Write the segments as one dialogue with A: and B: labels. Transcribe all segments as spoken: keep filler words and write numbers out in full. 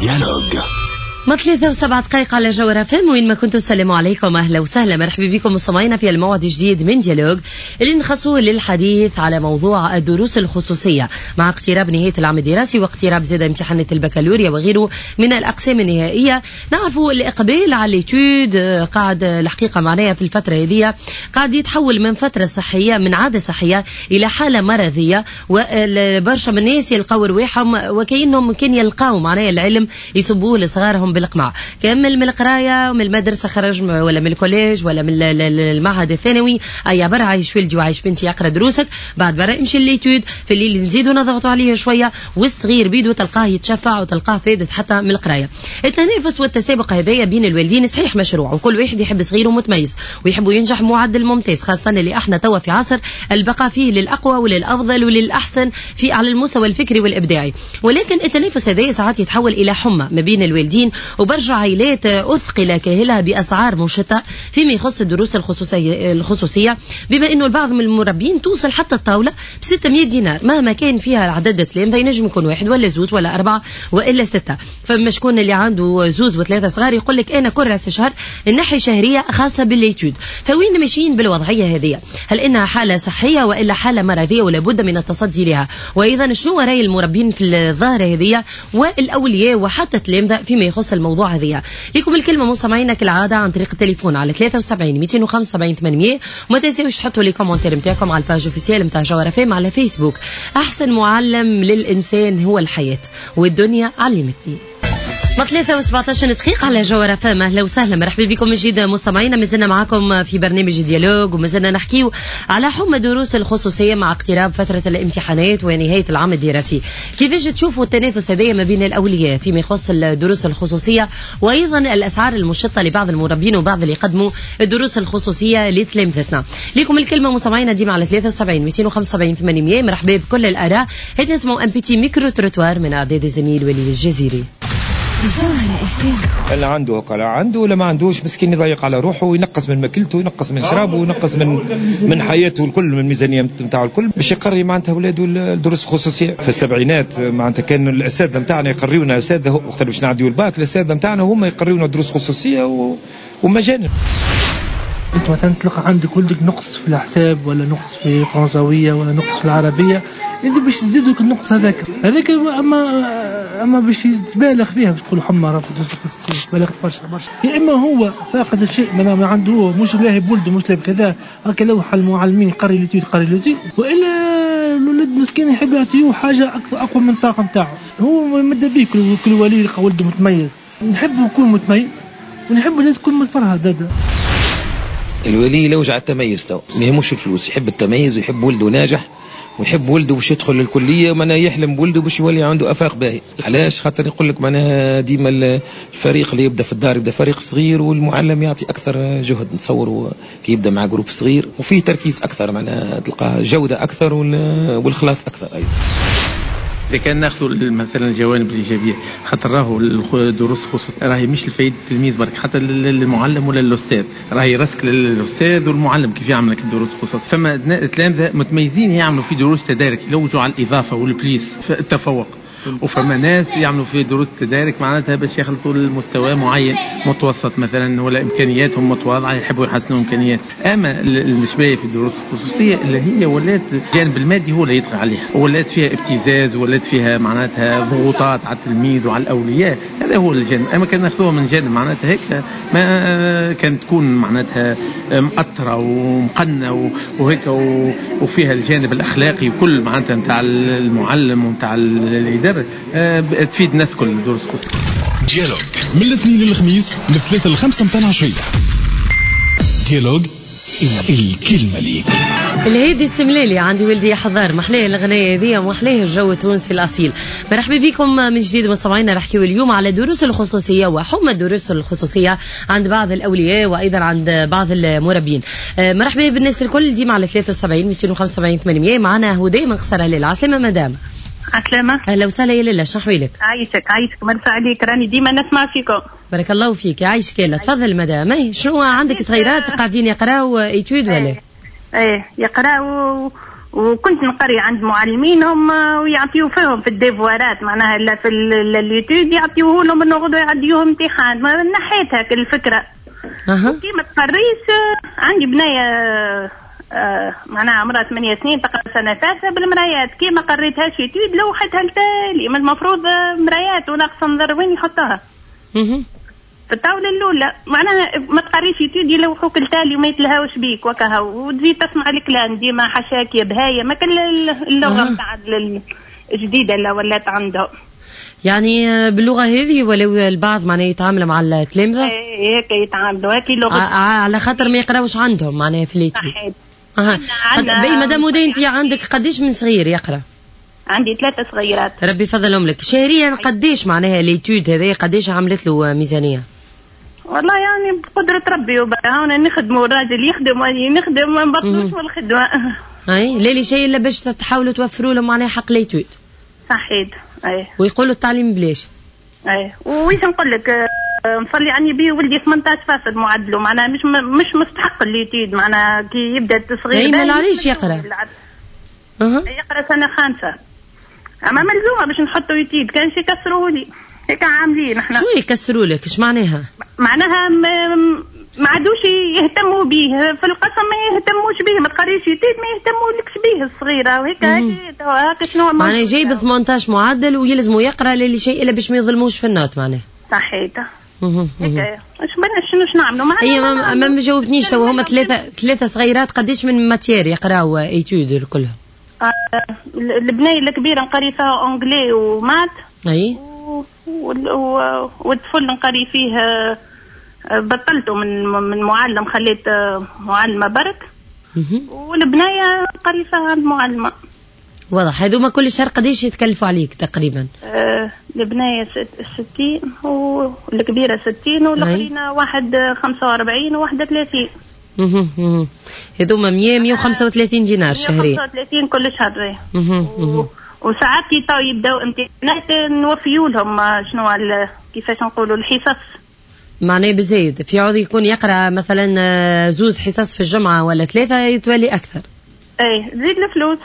A: ديالوج
B: ما ثلاثة وسبعة دقائق على جوهر فم. وين ما كنتوا السلام عليكم، أهلا وسهلا، مرحبا بكم مستمعينا في الموعد الجديد من ديالوج اللي نخصوه للحديث على موضوع الدروس الخصوصية مع اقتراب نهاية العام الدراسي واقتراب زاد امتحانات البكالوريا وغيره من الأقسام النهائية. نعرفوا الإقبال على الإتيود قاعد الحقيقة معناها في الفترة هذه قاعد يتحول من فترة صحية، من عادة صحية إلى حالة مرضية، وبرشا من الناس يلقاو رواحهم وكأنهم كان يلقاو معناها العلم يصبوه لصغارهم بالقمع. كمل من القرايه ومن المدرسه، خرج ولا من الكوليج ولا من المعهد الثانوي، اي برا عايش ولدي وعايش بنتي اقرا دروسك، بعد برا امشي لليتود، في الليل نزيدوا نضغطوا عليه شويه، والصغير بيدو تلقاه يتشفع وتلقاه فادت حتى من القرايه. التنافس والتسابق هذايا بين الوالدين صحيح مشروع، وكل واحد يحب صغيره متميز ويحبوا ينجح معدل ممتاز، خاصه اللي احنا توا في عصر البقاء فيه للاقوى وللافضل وللاحسن في على المستوى الفكري والابداعي. ولكن التنافس هذايا ساعات يتحول الى حمى ما بين الوالدين وبرجع عائلات أثقل كاهلها بأسعار مشتة فيما يخص الدروس الخصوصية, الخصوصية بما أنه البعض من المربين توصل حتى الطاولة ب ستمائة دينار مهما كان فيها عدد التلامذة، ينجم يكون واحد ولا زوز ولا أربعة وإلا ستة. فما شكون اللي عنده زوز وثلاثة صغار يقول لك أنا كل رأس شهر الناحية شهرية خاصة بالليتود. فوين ماشيين بالوضعية هذه؟ هل إنها حالة صحية وإلا حالة مرضية ولا بد من التصدي لها؟ وأيضا شنو رأي المربين في الظاهرة هذه والأولياء وحتى التلامذة فيما يخص الموضوع هذه؟ لكم الكلمة مستمعينا كالعادة عن طريق التليفون على ثلاثة وسبعين مئتين وخمسة وسبعين ثمانمائة، وما تنسوش تحطوا لي كومنتير نتاعكم على الباج اوفيسيال نتاع جوهر فم على فيسبوك. أحسن معلم للإنسان هو الحياة والدنيا علمتني. ما ثلاثة وسبعتاشر دقيقة على جوهر فم. أهلا وسهلا، مرحبا بكم من جديد مستمعينا. مازلنا معكم في برنامج ديالوج ومازلنا نحكيو على حمى الدروس الخصوصية مع اقتراب فترة الامتحانات ونهاية العام الدراسي. كيفاش تشوفوا التنافس هذايا ما بين الأولياء فيما يخص الدروس الخصوصية وأيضا الأسعار المشتة لبعض المربين وبعض اللي يقدموا الدروس الخصوصية لتلامذتنا؟ لكم الكلمة مستمعينا ديما على ثلاثة وسبعين مئتين وخمسة وسبعين ثمانمائة. مرحبا بكل الآراء. هيك نسمعوا ام بي تي ميكرو تروتوار من إعداد الزميل وليد الجزيري.
C: اللي عنده وكلا عنده، ولا ما عندوش مسكين يضيق على روحه وينقص من ماكلته وينقص من شرابه وينقص من من حياته الكل، من الميزانيه نتاعه الكل، باش يقري معناتها اولاده الدروس الخصوصيه. في السبعينات معناتها كان الاساتذه نتاعنا يقريونا، اساتذه وقت باش نعديو الباك الاساتذه نتاعنا هما يقريونا دروس خصوصيه و... ومجانا.
D: انت مثلا تلقى عندك ولدك نقص في الحساب ولا نقص في الفرنساويه ولا نقص في العربيه، انت باش تزيدوا النقص هذاك هذاك اما اما باش تبالغ فيها، باش تقول حما راه في بالغ برشا برشا. يا اما هو فاقد الشيء ما, ما عنده، هو مش لاهي بولده مش لاهي كذا هكا لوح المعلمين قري لتي قري لتي، والا الولد مسكين يحب يعطيه حاجه اكثر اقوى من الطاقه نتاعه. هو مد بيه كل, كل ولي يلقى ولده متميز، نحب يكون متميز ونحب الولد تكون متفرهد. زاد
E: الولي لو جع التميز تو ما يهموش الفلوس، يحب التميز ويحب ولده ناجح ويحب ولده باش يدخل الكليه، معناها يحلم بولده باش يولي عنده افاق باهي. علاش؟ خاطر يقول لك معناها ديما الفريق اللي يبدا في الدار يبدا فريق صغير والمعلم يعطي اكثر جهد، نتصور كي يبدا مع جروب صغير وفيه تركيز اكثر، معناها تلقى جوده اكثر والخلاص اكثر. ايضا
F: إذا كان ناخذ مثلا الجوانب الإيجابية، خاطر راهو الدروس خصوصية راهي مش لفايدة التلميذ برك، حتى للمعلم ولا للأستاذ، راهي رسك للأستاذ والمعلم كيف يعمل لك الدروس الخصوصية. فما تلامذة متميزين يعملوا في دروس تدارك يلوجوا على الإضافة والبليس التفوق، وفما ناس يعملوا في دروس تدارك معناتها باش يخلطوا المستوى معين متوسط مثلا ولا امكانياتهم متواضعه يحبوا يحسنوا امكانيات. اما المشبايه في الدروس الخصوصيه اللي هي ولات الجانب المادي هو اللي يطغى عليها، ولات فيها ابتزاز، ولات فيها معناتها ضغوطات على التلميذ وعلى الاولياء، هذا هو الجانب. اما كان ناخذوها من جانب معناتها هيك ما كانت تكون معناتها مأثره ومقنه وهيك وفيها الجانب الاخلاقي وكل معناتها نتاع المعلم ونتاع الاداره، تفيد الناس كل دروس خصوصية.
A: ديالوج من الاثنين للخميس من الثلاثة للخمسة متاع العشية. ديالوج الكلمة ليك.
B: الهادي السملالي عندي ولدي يحضر محلاه الغناية هذه ومحلاه الجو التونسي الأصيل. مرحبا بكم من جديد مستمعينا. نحكيو اليوم على الدروس الخصوصية وحمى الدروس الخصوصية عند بعض الأولياء وأيضا عند بعض المربين. مرحبا بالناس الكل ديما على ثلاثة وسبعين مئتين وخمسة وسبعين ثمانمائة. معنا هدى من قصر هلال. عسلامة مدام.
G: عسلامة.
B: أهلا وسهلا يا ليلى، شنو أحوالك؟
G: عايشك عايشك مرسى عليك، راني ديما نسمع فيكم.
B: بارك الله فيك، عايشك يلا. تفضل مدام. اي شنو عندك صغيرات قاعدين يقراوا ايتود ولا؟
G: ايه, ايه يقراوا وكنت نقري عند معلمين هم ويعطيو فيهم في الديفوارات معناها لا في الليتود يعطيوه لهم انه غدوه يعديوهم امتحان. ما نحيت هاك الفكره.
B: اها
G: كي ما تقريش عندي بنيه آه معناها عمرها ثمانية سنين تقرا سنه ثالثه بالمرايات. كي ما قريتهاش يتود لوحتها التالي من المفروض مرايات وناقص نظر وين يحطها
B: اها
G: في الطاوله الاولى. معناها ما تقريش يتود يلوحوك التالي وما يتلهاوش بيك وكها وتزيد تسمع الكلام ديما حشاك يا بهايه ما كل اللغه نتاع الجديده اللي ولات عنده.
B: يعني باللغه هذه ولو البعض معناه يتعامل مع التلامذه
G: هيك يتعاملوا هيك لغه
B: على خاطر ما يقراوش عندهم معناها في الليتود.
G: صحيح.
B: اها بي مدام ودي انت عندك قديش من صغير يقرا؟
G: عندي ثلاثة صغيرات.
B: ربي يفضلهم لك. شهريا قديش معناها الليتود هذه قديش عملت له ميزانيه؟
G: والله يعني بقدرة ربي وبهاونا نخدموا الراجل يخدم وأنا نخدم ما نبطلوش من الخدمة.
B: اي ليلي شيء الا باش تحاولوا توفروا لهم معناها حق ليتود.
G: صحيح. اي
B: ويقولوا التعليم بلاش.
G: اي ويش نقول لك نصلي عني بيه ولدي ثمانية عشر فاصل معدله معناها مش مش مستحق الليتود معناها كي يبدا التصغير.
B: اي ما علاش يقرا؟
G: اها يقرا سنة خامسة اما ملزومة باش نحطوا يتيد كانش يكسروه لي هيك عاملين احنا.
B: شو يكسروا لك؟ ايش معناها؟
G: معناها ما عادوش يهتموا به في القسم ما يهتموش به ما تقريش يتيد ما يهتمولكش به الصغيرة وهيك هكا شنو
B: معناها جايب ثمانية عشر معدل ويلزموا يقرا للي شيء الا باش ما يظلموش في النوت معناها.
G: صحيح. هيك اش بنا شنو نعملوا معنا.
B: هي ما, ما مجاوبتنيش تو هما ثلاثة ثلاثة صغيرات قديش من ماتير يقراو ايتود كلها؟
G: آه البنية الكبيرة نقري فيها أنجلي ومات.
B: أي.
G: والطفل نقري فيه بطلته من من معلم خليت معلمة برك. والبنية نقري فيها عند معلمة.
B: واضح. هذوما كل شهر قديش يتكلفوا عليك تقريبا؟
G: آه البنية ستين والكبيرة ستين والآخرين واحد خمسة وأربعين وواحدة ثلاثين.
B: اها هذوما مية مية وخمسة وثلاثين دينار شهريا.
G: خمسة وثلاثين كل شهر. اها وساعات يطاو يبداو امتحانات نوفيوا لهم شنو كيفاش نقولوا الحصص.
B: معناه بزايد في عوض يكون يقرا مثلا زوز حصص في الجمعه ولا ثلاثه يتولي اكثر.
G: ايه زيد الفلوس.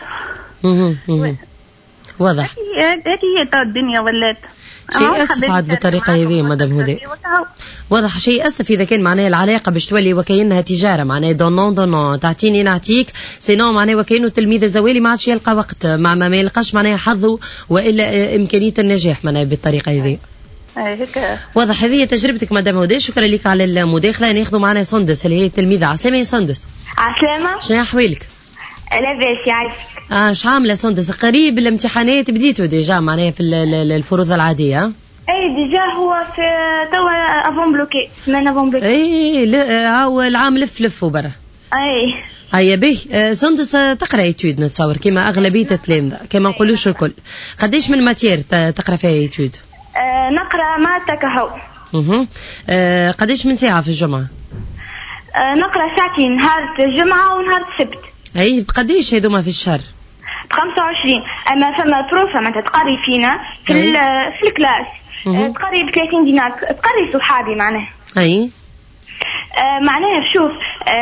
B: اها واضح.
G: هذه هي تاع الدنيا ولات.
B: شيء أسف عاد بالطريقة هذه مدام هدى. واضح شيء أسف إذا كان معناه العلاقة باش تولي وكأنها تجارة معناه دونون دونون تعطيني نعطيك سينو معناه وكأنه تلميذ الزوالي ما عادش يلقى وقت مع ما, ما يلقاش معناه حظه وإلا إمكانية النجاح معناه بالطريقة هذه.
G: هيك
B: واضح. هذه تجربتك مدام هدى. شكرا لك على المداخلة. ناخذ معنا سندس اللي هي تلميذة. عسلامة يا سندس.
H: عسلامة.
B: شنو أحوالك؟
H: لاباس يعيشك.
B: اه شو عامله سندس؟ قريب الامتحانات بديتوا ديجا معناها في الفروض العاديه؟
H: اي ديجا هو في توا افون بلوكي سمان افون بلوكي.
B: اي هاو العام لف لف وبرا.
H: اي
B: هيا به. سندس تقرا ايتود نتصور كما اغلبيه التلامذه كما نقولوش الكل. قديش من ماتير تقرا فيها ايتود؟
H: آه نقرا ماتا كهو.
B: اها آه قديش من ساعه في الجمعه؟
H: آه نقرا ساعتين نهار الجمعه ونهار السبت.
B: اي بقديش هذوما في الشهر؟
H: بخمسة وعشرين. اما فما بروفة ما تقري فينا في في الكلاس تقري بثلاثين دينار تقري صحابي معناها.
B: اي
H: آه معناها شوف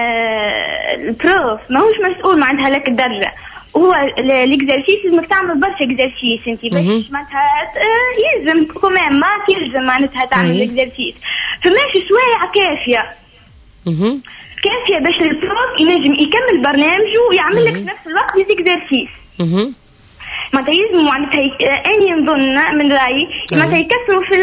H: آه البروف ماهوش مسؤول معناتها لك الدرجة هو الاكزرسيس لازمك تعمل برشا اكزرسيس انت باش معناتها آه يلزم كمان ما يلزم معناتها تعمل الاكزرسيس فماشي سوايع كافية.
B: اها
H: كافية باش البروف ينجم يكمل برنامجه ويعمل لك في نفس الوقت الاكزرسيس.
B: اها
H: معناتها يلزم معناتها اني نظن من رايي معناتها يكثروا في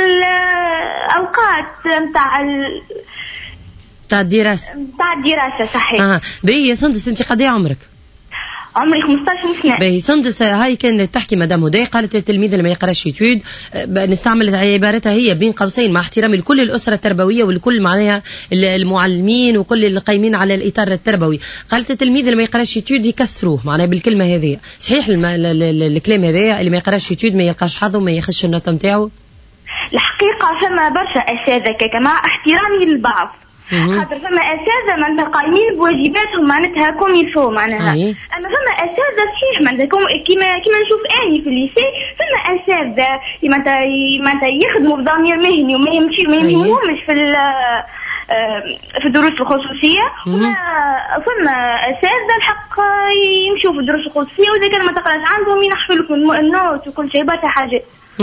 H: الاوقات نتاع ال...
B: تاع الدراسه
H: تاع الدراسه. صحيح.
B: اه باهي يا سندس انت قد ايه عمرك؟
H: عمري خمسطاش سنه.
B: باهي سندس هاي كانت تحكي مدام هدى قالت التلميذ اللي ما يقراش يتود نستعمل عبارتها هي بين قوسين مع احترامي لكل الاسره التربويه ولكل معناها المعلمين وكل اللي قايمين على الاطار التربوي. قالت التلميذ اللي ما يقراش يتود يكسروه معناها بالكلمه هذه. صحيح الكلام هذا اللي ما يقراش يتود ما يلقاش حظه وما يخش النوت نتاعو؟
H: الحقيقه فما برشا اساتذه كما احترامي للبعض خاطر فما اساتذه معناتها قايمين بواجباتهم معناتها كوم يفو معناها. اما فما اساتذه صحيح معناتها كيما كيما نشوف اني في الليسي فما اساتذه معناتها معناتها يخدموا بضمير مهني وما يمشي ما يمشيوهمش في في الدروس الخصوصية، ثم أساتذة الحق يمشوا في الدروس الخصوصية، وإذا كان ما تقراش عندهم ينحفوا لكم النوت وكل شيء برشا حاجات.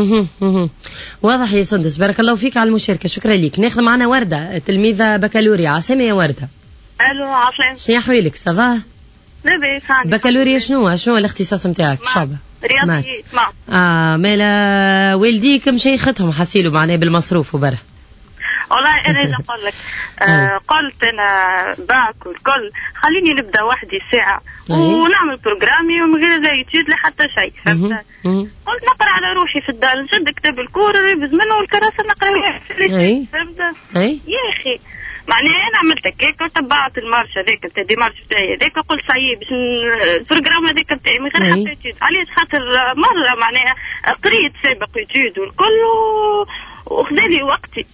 B: واضح يا سندس، بارك الله فيك على المشاركة، شكرا لك. ناخذ معنا وردة تلميذة بكالوريا. عسلامة يا وردة.
I: الو عسلامة.
B: شنو أحوالك؟ سافا؟
I: لاباس.
B: بكالوريا شنو شنو الاختصاص نتاعك؟ شعبة
I: رياضيات.
B: اه مالا والديك مشيختهم حسيلو معناه بالمصروف وبره.
I: والله انا نقول لك آه قلت انا باك والكل خليني نبدا وحدي ساعه ونعمل بروجرامي ومن غير لا يوتيوب لا حتى شيء، فهمت؟ قلت نقرا على روحي في الدار، نشد كتاب الكور نريبز منه والكراسه نقرا فيه، فهمت؟ يا اخي معناها انا عملت هكاك وتبعت المارش هذاك نتاع دي مارش نتاعي هذاك، قلت صايي باش البروجرام هذاك نتاعي من غير حتى يوتيوب. علاش؟ خاطر مره معناها قريت سابق يوتيوب والكل وخذالي وقتي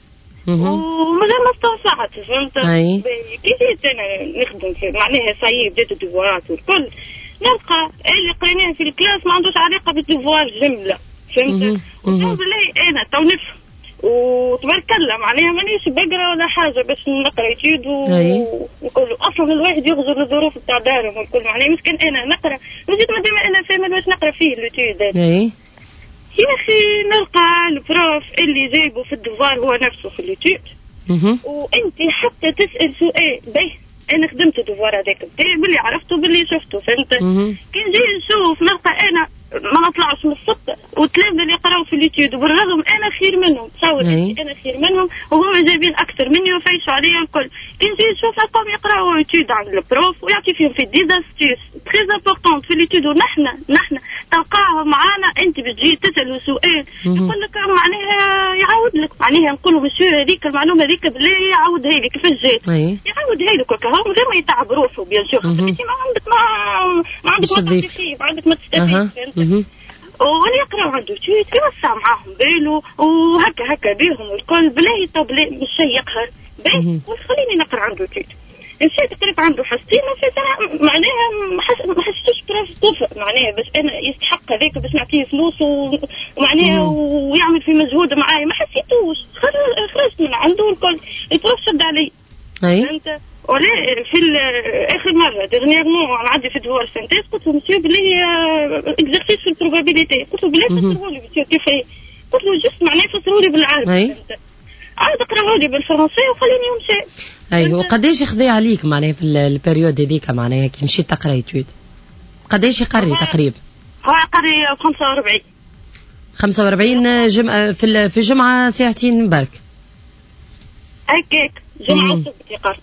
I: ومازال ما استنصحت، فهمت؟ كي جيت انا نخدم في معناها صايي بديت الديفوارات والكل نلقى اللي قريناه في الكلاس ما عندوش علاقه بالديفوار جمله، فهمت؟ والحمد لله انا تو نفهم وتبارك الله معناها مانيش بقرا ولا حاجه باش نقرا يوتيوب ونقول اصلا الواحد يغزر الظروف نتاع دارهم والكل، معناها مسكين انا نقرا وزيد ما دام انا فاهمه باش نقرا فيه اليوتيوب هذا. يا اخي نلقى البروف اللي جايبه في الدوار هو نفسه في اليوتيوب، وانت حتى تسال سؤال به انا خدمت الدوار هذاك بتاعي باللي عرفته باللي شفته، فهمت؟ كي نجي نشوف نلقى انا ما نطلعش من السطح والتلامذه اللي يقراو في اليوتيوب وبالرغم انا خير منهم، تصور انا خير منهم وهم جايبين اكثر مني وفايشوا عليا الكل. كي نجي نشوف القوم يقراو يوتيوب عند البروف ويعطي فيهم في ديزاستيس تري امبورطون في اليوتيوب، ونحن نحن تلقاهم معانا انت بتجي تسالوا سؤال يقول لك معناها يعاود لك، معناها نقول له مسيو هذيك المعلومه هذيك بالله يعاودها لك كيفاش جات، يعاودها لك وكهو من غير ما يتعب روحه بيان سور، انت ما عندك ما ما عندك ما تستفيد، ما عندك ما تستفيد، واللي يقراو عنده يوتيوب يوسع معاهم باله وهكا هكا بيهم الكل بلاي طب مش شيء يقهر باهي وخليني نقرا عنده يوتيوب. مشيت قريب عنده حصتين ما معناها ما حسيتوش بروف كفء معناها باش انا يستحق هذاك باش نعطيه فلوس ومعناها ويعمل في مجهود معايا، ما حسيتوش خرجت من عنده الكل البروف شد علي، فهمت؟ ولا في اخر مره ديرنييرمون نعدي في دوار سنتيز قلت له مسيو بلي اكزرسيس في البروبابيليتي، قلت له بلي فسروا لي مسيو كيف هي، قلت له جست معناه فسروا لي بالعربي، عاد اقراوا لي بالفرنسي وخليني نمشي.
B: ايوه وقداش يخذي عليك معناها في البريود هذيك معناها كي مشيت تقرا يوتيوب قداش يقري تقريبا؟
I: هو يقري خمسة وأربعين
B: خمسة وأربعين جمعة في في جمعة ساعتين برك
I: هكاك جمعة وسبت يقري.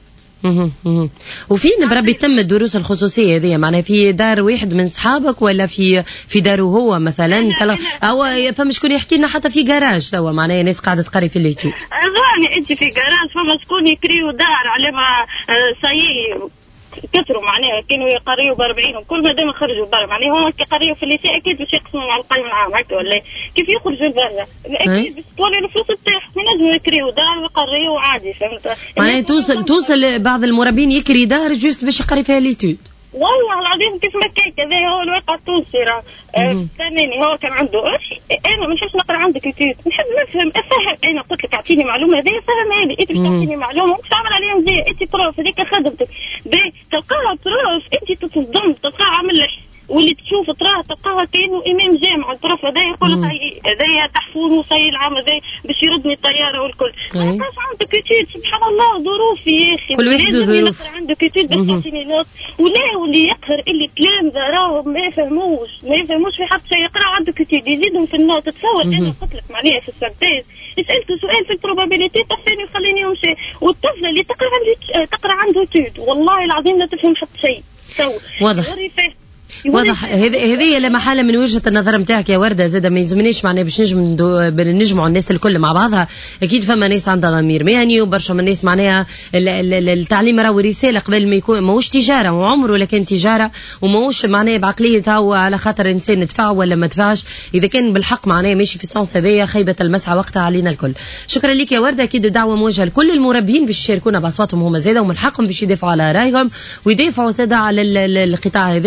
B: وفين بربي تم الدروس الخصوصية هذه معناها في دار واحد من صحابك ولا في في داره هو مثلا تل... أو فما شكون يحكي لنا حتى في جراج توا معناها ناس قاعدة تقري في اليوتيوب.
I: أظن أنت في جراج فما شكون يكريو دار على ما سايي كثروا معناها كانوا يقريوا بأربعين وكل ما دام خرجوا برا معناها هم يقريوا في الليسي أكيد باش يقسموا مع القايم العام هكا ولا كيف يخرجوا برا أكيد باش تولي الفلوس تاعهم ينجموا يكريوا دار ويقريوا عادي، فهمت؟
B: معناها توصل توصل بعض المربين يكري دار جوست باش يقري فيها ليتود.
I: والله العظيم كيف ما كيك هذا هو الواقع التونسي راه ثاني هو كان عنده اخ انا ما نحبش نقرا عندك يوتيوب نحب نفهم افهم، انا قلت لك اعطيني معلومه هذه فهمها لي انت باش تعطيني معلومه وش تعمل عليها مزيان انت بروف هذيك خدمتك تلقاها بروف انت تصدم تلقاها عامل لك واللي تشوف تراه تلقاها كانه امام جامع البروف هذا يقول لك هذايا تحفون وصاي العام هذا باش يردني الطياره والكل ما لقاش عندك يوتيوب سبحان الله ظروفي يا اخي
B: كل واحد ظروف
I: عندك يوتيوب باش تعطيني نوت ولا واللي يقهر اللي تلامذه راهم ما يفهموش ما يفهموش في حتى شيء يقراو عندك يوتيوب يزيدهم في النوت. تصور انا قلت لك معناها في السنتيز سالته سؤال في البروبابيليتي طفاني وخليني نمشي والطفله اللي تقرا عندي تقرا عنده يوتيوب والله العظيم لا تفهم حتى شيء.
B: واضح واضح هذه لما حالة من وجهة النظر نتاعك يا وردة زاد ما يلزمنيش معناها باش نجم نجمعوا الناس الكل مع بعضها. أكيد فما ناس عندها ضمير مهني وبرشا من الناس معناها التعليم راهو رسالة قبل ما يكون ماهوش تجارة وعمره لكن تجارة وماهوش معناها بعقلية هو على خاطر إنسان ندفع ولا ما دفعش إذا كان بالحق معناها ماشي في السونس هذايا خيبة المسعى وقتها علينا الكل. شكرا لك يا وردة. أكيد دعوة موجهة لكل المربين باش يشاركونا بأصواتهم هما زادا ومن حقهم باش يدافعوا على رأيهم ويدافعوا زادا على القطاع هذايا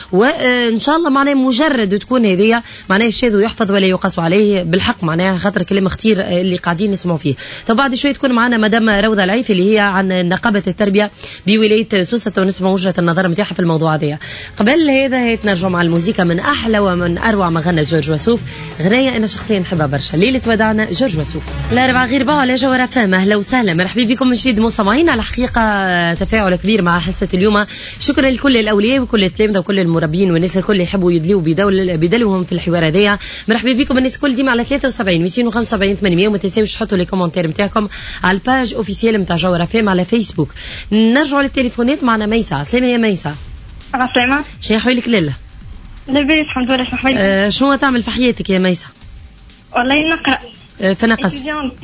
B: وان شاء الله معناها مجرد تكون هذه معناها الشاذ يحفظ ولا يقاس عليه بالحق معناها خاطر كلام اختير اللي قاعدين نسمعوا فيه. طب بعد شويه تكون معنا مدام روضه العيفي اللي هي عن نقابه التربيه بولايه سوسه ونسمع وجهه النظر نتاعها في الموضوع هذا. قبل هذا نرجع مع الموسيقى من احلى ومن اروع ما غنى جورج وسوف، غنايه انا شخصيا نحبها برشا، ليله ودعنا جورج وسوف. لا ربع غير بقى على جوهر فهم. اهلا وسهلا مرحبا بكم من جديد مستمعين. على حقيقه تفاعل كبير مع حصه اليوم، شكرا لكل الاولياء وكل التلامذه وكل المربين والناس الكل يحبوا يدلوا بدول بدلوهم في الحوار هذايا. مرحبا بكم الناس الكل ديما على ثلاثة وسبعين مئتين وخمسة وسبعين ثمانمئة، وما تنساوش تحطوا لي كومنتير نتاعكم على الباج اوفيسيال نتاع جوهر فهم على فيسبوك. نرجعوا للتليفونات معنا ميسة. سلامة يا ميسة.
J: عسلامة.
B: شنو حوالك لله؟
J: لاباس الحمد لله. شنو حوالك؟
B: أه شنو تعمل في حياتك يا ميسة؟
J: والله نقرأ.
B: أه فنقص.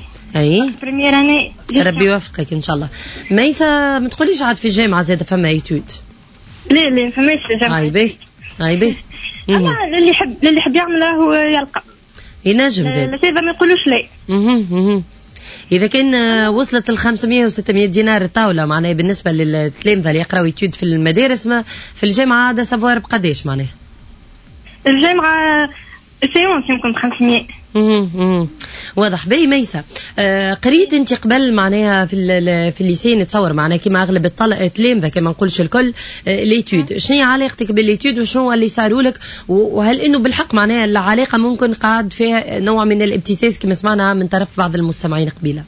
B: اي
J: بريمير اني.
B: ربي يوفقك ان شاء الله. ميسة ما تقوليش عاد في الجامعة زاد فما ايتود؟
J: لا لا فماش الجامعة.
B: هاي باهي هاي باهي.
J: اما اللي يحب اللي يحب يعمله هو يلقى.
B: ينجم زاد.
J: لا ما يقولوش لا.
B: اها إذا كان وصلت ال خمسمئة وستمئة دينار الطاولة معناها بالنسبة للتلامذة اللي يقراوا يتود في المدارس، ما في الجامعة عادة سافوار بقداش معناها؟
J: الجامعة سيونس يمكن خمسمئة.
B: اها واضح. باهي ميسة، آه قريت انت قبل معناها في في الليسين نتصور معناها كيما اغلب التلامذة كما نقولش الكل آه ليتود، شنو علاقتك بالليتود وشنو اللي صاروا لك، وهل انه بالحق معناها العلاقة ممكن قاعد فيها نوع من الابتزاز كما سمعنا من طرف بعض المستمعين قبيله؟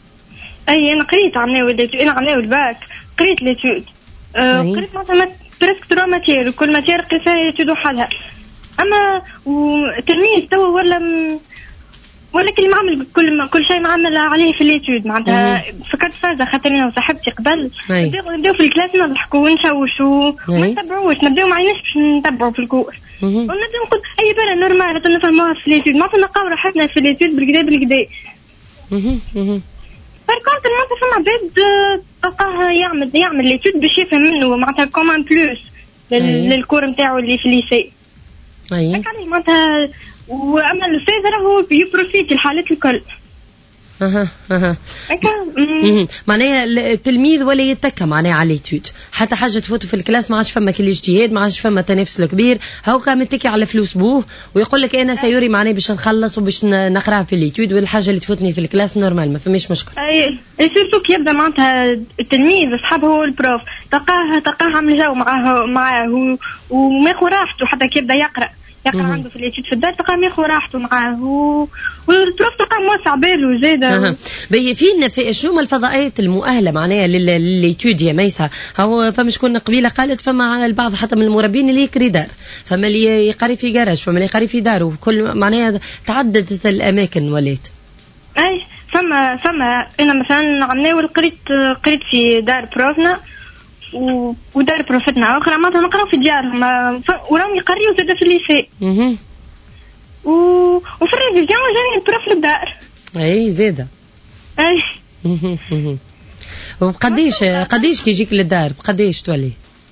J: اي انا قريت عملوا الليتود، انا عملوا الباك قريت ليتود، آه قريت مثلا بريسك تروا ماتير، كل ماتير قريت فيها ليتود وحدها. اما وتلميذ توا ولا م... ولا كل معمل كل ما كل شيء معمل عليه في الليتود معناتها. فكرت فازة خاطر انا وصاحبتي قبل نبداو في الكلاس نضحكوا ونشوشوا وما نتبعوش، نبداو ما عيناش باش نتبعوا في الكور ونبداو نقول اي بلا نورمال نفهموها في الليتود معناتها نلقاو راحتنا في الليتود بالكدا بالكدا. فكنت معناتها فما عباد تلقاه يعمل يعمل الليتود باش يفهم منه معناتها كومان بلوس للكور نتاعو اللي في الليسي.
B: اي
J: عليه معناتها. واما الاستاذ راهو يبروفيتي الحالات الكل.
B: اها اها معناها التلميذ ولا يتكى معناها على ليتود، حتى حاجه تفوتوا في الكلاس ما عادش فما كل اجتهاد، ما عادش فما تنافس الكبير، هاو كان متكي على فلوس بوه ويقول لك انا سيوري معناها باش نخلص وباش نقرا في الليتود، والحاجه اللي تفوتني في الكلاس نورمال ما فماش مشكل.
J: اي سيرتو كي يبدا معناتها التلميذ اصحابه هو البروف تلقاه تلقاه عامل جو معاه معاه وما ياخذ راحته حتى كي يبدا يقرا يقرا عنده في الليتود في الدار تلقاه ياخذ راحته معاه والبروف تلقاه موسع باله زاده.
B: أه. بي فينا في شنو الفضاءات المؤهله معناها للليتود يا ميسة؟ هو فما شكون قبيله قالت فما البعض حتى من المربين اللي يقري دار، فما اللي يقري في جراج، فما اللي يقري في دار، وكل معناها تعددت الاماكن ولات.
J: اي فما فما انا مثلا عمناول قريت قريت في دار بروفنا ودار بروفتنا اخرى معناتها نقراو في ديارهم وراهم يقريو زاد في الليسي.
B: اها
J: و... وفي الريفيزيون جاني البروف للدار.
B: اي زاده.
J: اي
B: وقديش قديش كي يجيك للدار بقديش تولي؟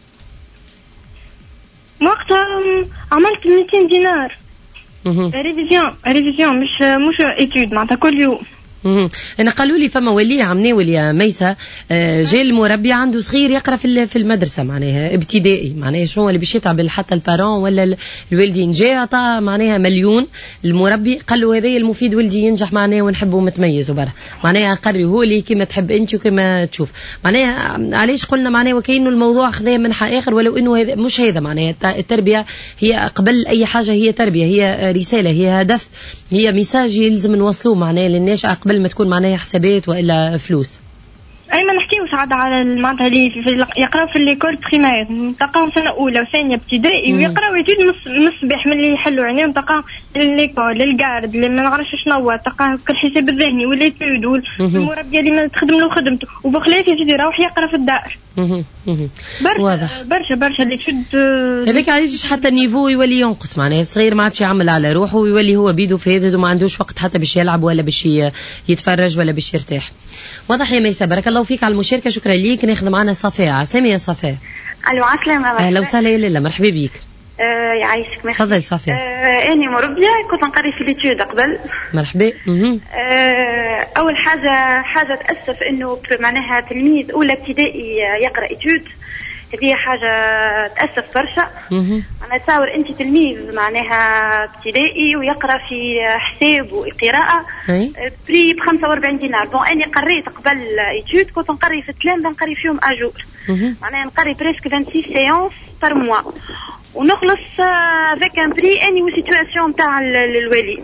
J: وقتها عملت مئتين دينار. ريفيزيون ريفيزيون مش مش ايتود معناتها كل يوم.
B: انا قالوا لي فما ولي عمناول يا ميسة جاي المربي عنده صغير يقرا في في المدرسه معناها ابتدائي، معناها شنو اللي باش يتعب حتى البارون ولا الوالدين، جاي عطاه معناها مليون المربي قال له هذا المفيد ولدي ينجح معناها ونحبه متميز وبرا معناها قري هو لي كما تحب انت وكما تشوف معناها. علاش قلنا معناها وكأنه الموضوع خذاه منحى اخر، ولو انه هذا مش هذا معناها. التربيه هي قبل اي حاجه هي تربيه، هي رساله، هي هدف، هي ميساج يلزم نوصلوه معناها للناس قبل ما تكون معناها حسابات والا فلوس.
J: اي ما نحكيوش عاد على معناتها اللي يقراو في ليكول بريمير نلقاهم سنه اولى وثانيه ابتدائي ويقراو يجيد من الصباح من اللي يحلوا عينيهم نلقاهم لليكول للجارد اللي ما نعرفش شنو تلقاه كالحساب الذهني والليتود والمربيه اللي ما تخدم له خدمته وبخلاف يجي يروح يقرا في الدار. برشا برشا برشا اللي تشد
B: هذاك علاش حتى النيفو يولي ينقص معناها. الصغير ما عادش يعمل على روحه ويولي هو بيدو فايدته وما عندوش وقت حتى باش يلعب ولا باش يتفرج ولا باش يرتاح. واضح يا ميسة، بارك الله فيك على المشاركه، شكرا ليك. ناخذ معنا صفاء. عسلامة يا صفاء.
K: الو عسلامة.
B: اهلا وسهلا يا لاله، مرحبا بيك.
K: آه يعيشك.
B: تفضل صفاء.
K: آه اني مربيه كنت نقري في ليتود قبل.
B: مرحبا.
K: آه اول حاجه حاجه تاسف انه معناها تلميذ اولى ابتدائي يقرا ايتود هذه حاجة تأسف برشا. أنا تصور أنت تلميذ معناها ابتدائي ويقرأ في حساب وقراءة بري بخمسة وأربعين دينار. بون أنا قريت قبل إيتود كنت نقري في التلامذة نقري فيهم أجور معناها نقري بريسك ستة وعشرين سيونس بار موا ونخلص افيك ان بري اني وسيتواسيون تاع الوالي.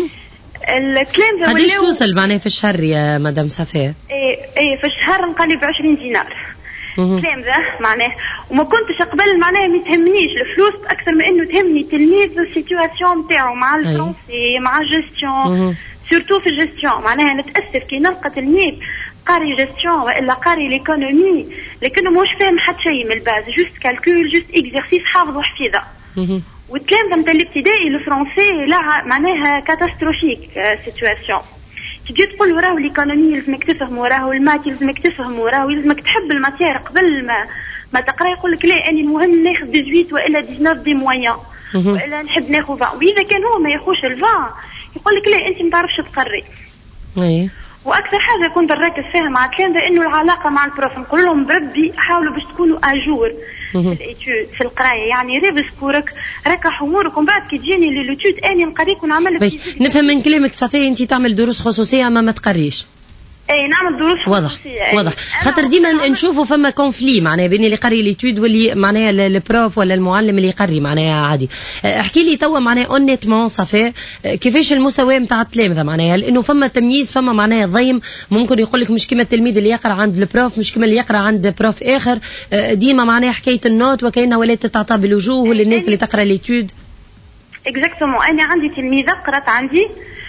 K: التلامذة
B: قداش توصل معناها في الشهر يا مدام صفاء؟
K: ايه ايه في الشهر نقلي ب عشرين دينار تلامذة معناه. وما كنتش قبل معناها ما تهمنيش الفلوس اكثر من انه تهمني تلميذ السيتواسيون تاعو مع الفرنسي مع الجستيون سورتو في الجستيون. معناها نتأسف كي نلقى تلميذ قاري جستيون والا قاري ليكونومي لكنه مش فاهم حتى شيء من الباز جوست كالكول جوست اكزرسيس حافظه حفيظه. والتلامذة نتاع الابتدائي الفرنسي لا معناها كاتاستروفيك سيتواسيون. تجي تقول راهو ليكونومي لازمك تفهموا راهو المات لازمك تفهموا راهو لازمك تحب الماتير قبل ما ما تقرا يقول لك لا اني المهم ناخذ ثمانية عشر والا تسعطاش دي مويان والا نحب ناخذ عشرين. واذا كان هو ما ياخوش العشرين يقول لك لا انت ما تعرفش تقري.
B: اي
K: واكثر حاجه كنت نركز فيها مع التلامذه انه العلاقه مع البروف نقول لهم بربي حاولوا باش تكونوا اجور في الايتود في القرايه يعني ريف سكورك ركح امورك ومن بعد كي تجيني للوتود اني نقريك ونعمل لك.
B: نفهم من كلامك صفيه انت تعمل دروس خصوصيه اما ما تقريش.
K: اي نعمل دروس
B: واضح واضح خاطر ديما نشوفوا فما كونفلي معناها بين اللي يقري ليتود واللي معناها البروف ولا المعلم اللي يقري معناها عادي. احكي لي توا معناها اونيتمون صافي كيفاش المساواه نتاع التلامذه معناها لانه فما تمييز فما معناها ضيم ممكن يقول لك مش كيما التلميذ اللي يقرا عند البروف مش كيما اللي يقرا عند بروف اخر. ديما معناها حكايه النوت وكاينها ولا تتعطى بالوجوه للناس اللي تقرا ليتود.
K: اكزاكتومون انا عندي تلميذه قرات عندي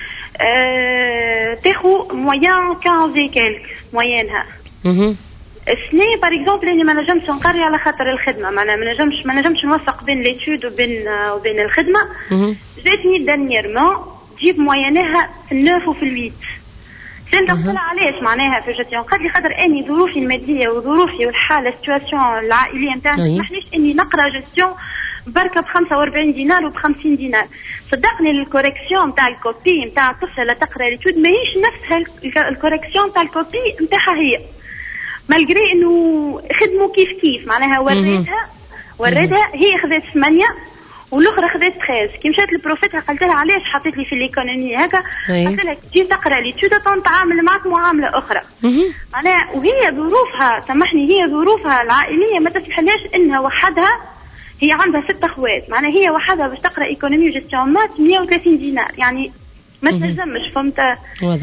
K: أه... تاخو مويان خمسة كالك مويانها السنة باغ اكزومبل اني ما نجمش نقري على خاطر الخدمه ما نجمش ما نجمش نوفق بين ليتود وبين وبين الخدمه. جاتني دانييرمون تجيب مويانها في النوف وفي الويت. سنت نقول علاش معناها في جاتيون قال لي خاطر اني ظروفي الماديه وظروفي والحاله السيتواسيون العائليه نتاعنا ما تسمحليش اني نقرا جستيون بركه ب خمسة وأربعين دينار وب خمسين دينار. صدقني الكوريكسيون نتاع الكوبي نتاع الطفله اللي تقرا ليتود ماهيش نفسها الكوريكسيون نتاع الكوبي نتاعها هي مالغري انه خدموا كيف كيف معناها وريتها وريتها هي خذت ثمانية والاخرى خذت ثلاثة. كي مشات للبروفيتها قالت لها علاش حطيت لي في الايكونومي هكا قالت لها تجي تقرا ليتود تتعامل معك معامله اخرى معناها وهي ظروفها سامحني هي ظروفها العائليه ما تسمحلهاش انها وحدها. هي عندها ست اخوات معناها هي وحدها باش تقرا ايكونومي وجستيون مات مية وثلاثين دينار يعني ما تنجمش فهمت.
B: واضح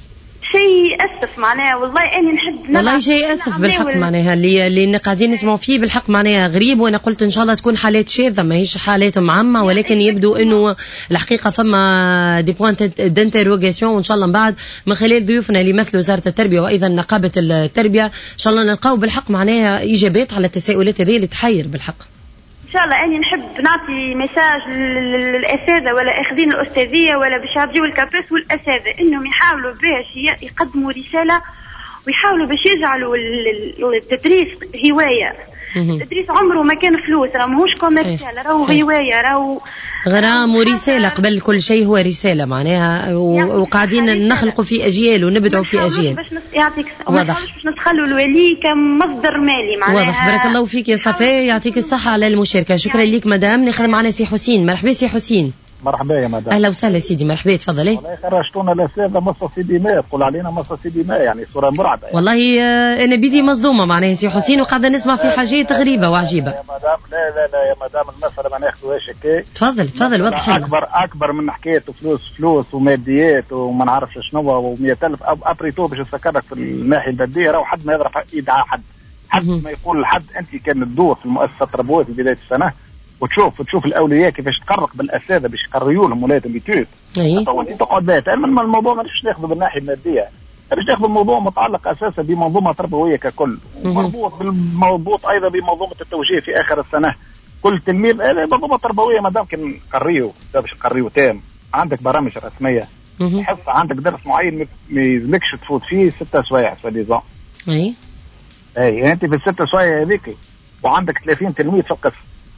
K: شيء اسف معناها والله اني نحب
B: والله شيء اسف بالحق وال... معناها اللي اللي قاعدين نسمعوا فيه بالحق معناها غريب. وانا قلت ان شاء الله تكون حالات شاذه ماهيش حالات معمه ولكن يبدو انه الحقيقه فما دي بوينت دانتيروغاسيون وان شاء الله من بعد من خلال ضيوفنا اللي يمثلوا وزاره التربيه وايضا نقابه التربيه ان شاء الله نلقاو بالحق معناها اجابات على التساؤلات هذه اللي تحير بالحق.
K: ان شاء الله اني نحب نعطي ميساج للاساتذه ولا اخذين الاستاذيه ولا باش يعطيو الكاباس والاساتذه انهم يحاولوا باش يقدموا رساله ويحاولوا باش يجعلوا التدريس هوايه. التدريس عمره ما كان فلوس راه ماهوش كوميرسيال راهو هوايه راهو
B: غرام ورساله قبل كل شيء هو رساله معناها وقاعدين نخلقوا في اجيال ونبدعوا في اجيال.
K: باش يعطيك واضح باش نتخلوا الولي كمصدر مالي معناها.
B: واضح بارك الله فيك يا صفاء يعطيك الصحه على المشاركه. شكرا يعني لك مدام. ناخذ معنا سي حسين. مرحبا سي حسين.
L: مرحبا يا مدام.
B: اهلا وسهلا سيدي مرحبا تفضلي.
L: والله خرجتونا الاساتذه مصاصي دماء تقول علينا مصاصي دماء يعني صوره مرعبه يعني.
B: والله انا بيدي مصدومه معناها سي حسين وقاعده نسمع في حاجات غريبه وعجيبه.
L: يا مدام لا لا لا يا مدام المساله ما ناخذوهاش هكا.
B: تفضل تفضل وضح لنا.
L: اكبر اكبر من حكايه فلوس فلوس وماديات وما نعرفش شنو و100 ألف ابريتو باش نسكرك في الناحيه الماديه راه حد ما يضرب يدعى حد حد ما يقول لحد انت كان تدور في المؤسسه التربويه في بدايه السنه وتشوف تشوف الاولياء كيفاش تقرق بالاساتذه باش يقريوا لهم ولاد الليتود.
B: اي
L: وانت تقعد بات اما الموضوع مش تاخذه بالناحيه الماديه باش تاخذ الموضوع متعلق اساسا بمنظومه تربويه ككل ومربوط بالمربوط ايضا بمنظومه التوجيه في اخر السنه. كل تلميذ منظومه تربويه ما دام كان نقريو باش نقريو تام عندك برامج رسميه تحس عندك درس معين ما يلزمكش تفوت فيه ستة سوايع سواليزون.
B: اي
L: اي انت في الستة سوايع هذيك وعندك ثلاثين تلميذ في القسم.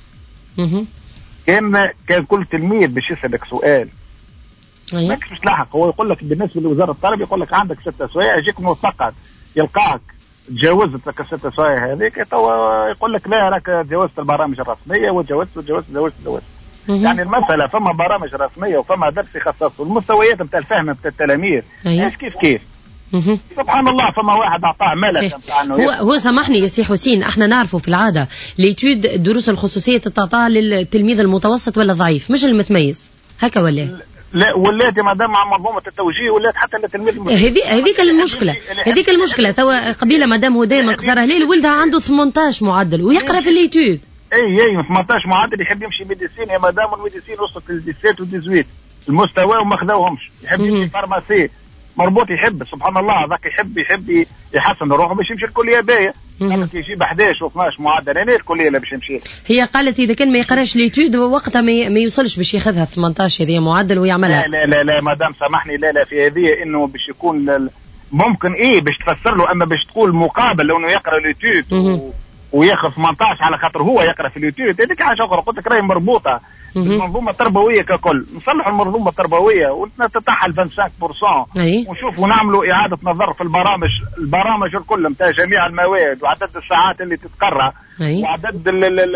L: كان كان كل تلميذ باش يسألك سؤال
B: أيه.
L: مش تلاحق هو يقول لك بالنسبه لوزاره التربيه يقول لك عندك ستة سوايع يجيك مفقد يلقاك تجاوزت لك الست سوايع هذيك توا يقول لك لا راك تجاوزت البرامج الرسميه وتجاوزت وتجاوزت وتجاوزت وتجاوزت. يعني المساله فما برامج رسميه وفما درس يخصصوا المستويات نتاع الفهم نتاع التلاميذ ايش كيف كيف. سبحان الله فما واحد اعطاه ملك.
B: هو هو سامحني يا سي حسين، احنا نعرفوا في العاده ليتود الدروس الخصوصيه تتعطى للتلميذ المتوسط ولا ضعيف مش المتميز هكا ولا؟
L: لا ولات ما دام مع منظومه التوجيه ولات حتى للتلميذ
B: هذه هذيك المشكله هذيك المشكله توا قبيله ما دام هو دائما قصر هليل ولدها عنده ثمانية عشر معدل ويقرا في الليتود.
L: اي اي ثمانية عشر معدل يحب يمشي ميديسين يا مدام الميديسين وصلت ل سبعة عشر و ثمانية عشر المستوى وما خذوهمش يحب يمشي فارماسي مربوط يحب سبحان الله هذاك يحب يحب يحسن روحه باش يمشي الكليه باهيه. لكن يجيب احد عشر و اثناش معدل انا الكليه اللي باش يمشي.
B: هي قالت اذا كان ما يقراش ليتود وقتها ما يوصلش باش ياخذها ثمانية عشر هذه معدل ويعملها.
L: لا لا لا, لا مدام سامحني لا لا في هذه انه باش يكون ممكن ايه باش تفسر له اما باش تقول مقابل انه يقرا ليتود وياخذ ثمانية عشر على خاطر هو يقرا في اليوتيوب هذيك حاجه اخرى. قلت لك راهي مربوطه بالمنظومه التربويه ككل. نصلحوا المنظومه التربويه ونتاحها ل خمسة وعشرين بالمئة ونشوفوا نعملوا اعاده نظر في البرامج البرامج الكل نتاع جميع المواد وعدد الساعات اللي تتقرا وعدد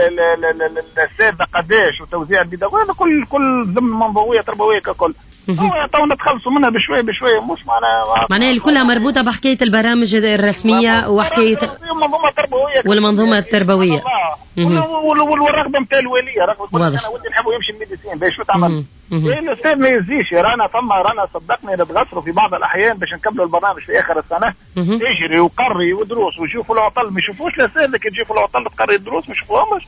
L: الاساتذه قداش وتوزيع البدايه هذا كل كل ضمن منظوميه تربويه ككل. هو تونا نتخلصوا منها بشوي بشوي مش معناها
B: معناها كلها مربوطه بحكايه البرامج الرسميه وحكايه
L: المنظومه التربويه
B: والمنظومه التربويه
L: والرغبه نتاع الواليه رغبه انا ودي نحبوا يمشي الميديسين باش شو تعمل الاستاذ ما يزيش رانا ثم رانا صدقني نتغسروا في بعض الاحيان باش نكملوا البرنامج في اخر السنه يجري وقري ودروس ويشوفوا العطل ما يشوفوش الاساتذه كي تجي في العطل تقري الدروس ما يشوفوهمش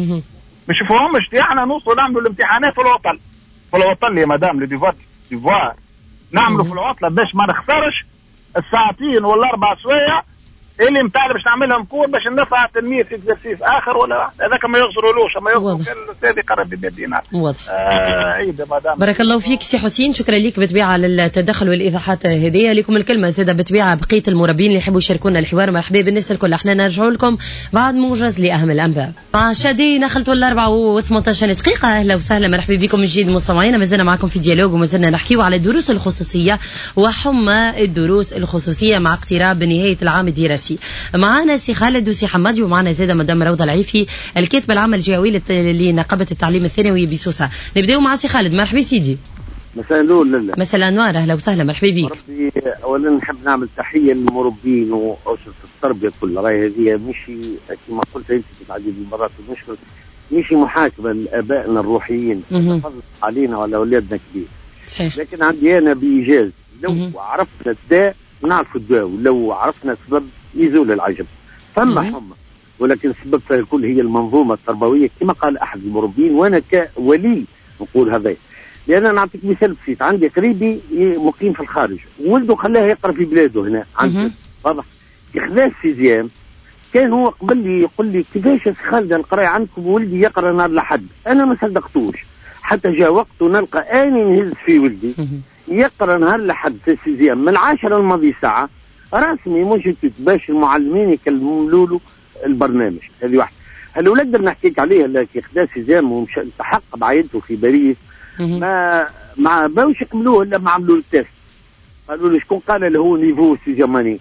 L: ما يشوفوهمش احنا نوصلوا نعملوا الامتحانات في العطل في العطل يا مدام لو ديفوار ديفوار نعملوا في العطله باش ما نخسرش الساعتين ولا اربع سوايع اللي متاع باش نعملهم كور باش ندفع التلميذ في اكزرسيس اخر ولا هذاك ما يغزرولوش ما يغزروا الاستاذ يقرب بيدينا.
B: واضح.
L: آه عيد مدام.
B: بارك الله فيك سي حسين، شكرا لك بالطبيعه على التدخل والايضاحات هذه. لكم الكلمه زاده بالطبيعه بقيه المربين اللي يحبوا يشاركونا الحوار مرحبا بالناس الكل. احنا نرجعوا لكم بعد موجز لاهم الانباء. مع شادي نخلت الاربعه وثمانية عشر دقيقه. اهلا وسهلا مرحبا بكم من جديد مستمعينا. ما زلنا معكم في ديالوج وما زلنا نحكيوا على الدروس الخصوصيه وحمى الدروس الخصوصيه مع اقتراب نهايه العام الدراسي. معنا سي خالد وسي حمادي ومعنا زاده مدام روضه العيفي الكاتبه العامه الجهويه لنقابه التعليم الثانوي بسوسه. نبداو مع سي خالد. مرحبا سيدي.
M: مساء النور. لله
B: مساء الانوار. اهلا وسهلا مرحبا بك.
M: ربي اولا نحب نعمل تحيه للمربين واسره التربيه كلها. راهي هذه مش كما قلت انت في عديد المرات المشكل مش محاكمه لابائنا الروحيين فضل علينا وعلى اولادنا كبير
B: صحيح.
M: لكن عندي انا بايجاز لو مه. عرفنا الداء نعرف الدواء ولو عرفنا السبب يزول العجب. فما حمى ولكن السبب فيها الكل هي المنظومه التربويه كما قال احد المربين وانا كولي نقول هذا. لان انا نعطيك مثال بسيط. عندي قريبي مقيم في الخارج ولده خلاه يقرا في بلاده هنا عندي واضح خذا السيزيام كان هو قبل لي يقول لي كيفاش يا خالد القرايه عندكم ولدي يقرا نهار الاحد. انا ما صدقتوش حتى جاء وقت ونلقى اني نهز في ولدي يقرا نهار الاحد في السيزيام من العاشره الماضي ساعه رسمي مش باش المعلمين يكلموا له البرنامج. هذه واحده. هالولاد اللي نحكيك عليه اللي خدا سيزام ومشى التحق بعينته في باريس ما ما باوش يقبلوه الا ما عملوا التيست. قالوا له شكون قال له هو نيفو سيزاماني.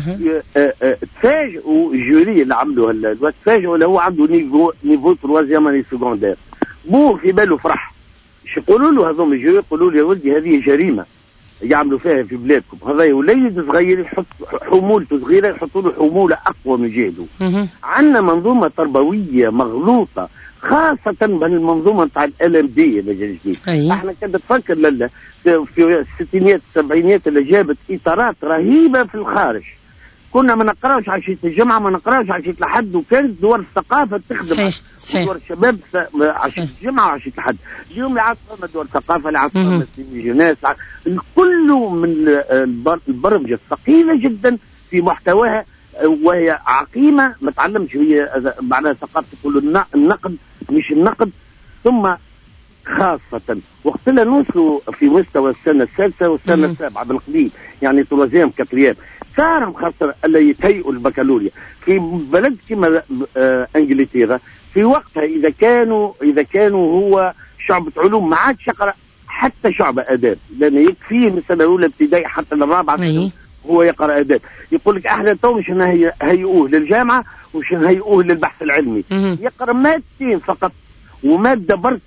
M: تفاجئوا الجوري اللي عملوا الوقت تفاجئوا له هو عنده نيفو نيفو تروازياماني سكوندير. بوه في باله فرح. ايش يقولوا له هذوم الجوري؟ يقولوا له يا ولدي هذه جريمه يعملوا فيها في بلادكم. هذا وليد صغير يحط حمولته صغيره يحطوا له حموله اقوى من جهده. عندنا منظومه تربويه مغلوطه خاصه بالمنظومه نتاع ال ام دي اللي جديد. احنا كنت تفكر لا في الستينيات السبعينيات اللي جابت اطارات رهيبه في الخارج. كنا ما نقراوش عشيه الجمعه ما نقراوش عشيه الحد وكانت دور الثقافه تخدم
B: صحيح صحيح
M: دور الشباب عشيه الجمعه وعشيه الحد. اليوم اللي عطانا دور ثقافه اللي عطانا جناس كله من البرمجه الثقيله جدا في محتواها وهي عقيمه ما تعلمش هي معناها ثقافه كل النقد مش النقد. ثم خاصة وقت لا نوصلوا في مستوى السنة السادسة والسنة السابعة بالقليل يعني تروازيام كاتريام صار خاصة ألا يتهيئوا البكالوريا في بلد كما آه انجلترا في وقتها إذا كانوا إذا كانوا هو شعبة علوم ما عادش يقرأ حتى شعبة آداب لأن يكفيه من السنة الأولى ابتدائي حتى الرابعة هو يقرا اداب، يقول لك احنا تو مش نهيئوه للجامعه ومش نهيئوه للبحث العلمي، يقرا مادتين فقط وماده برك.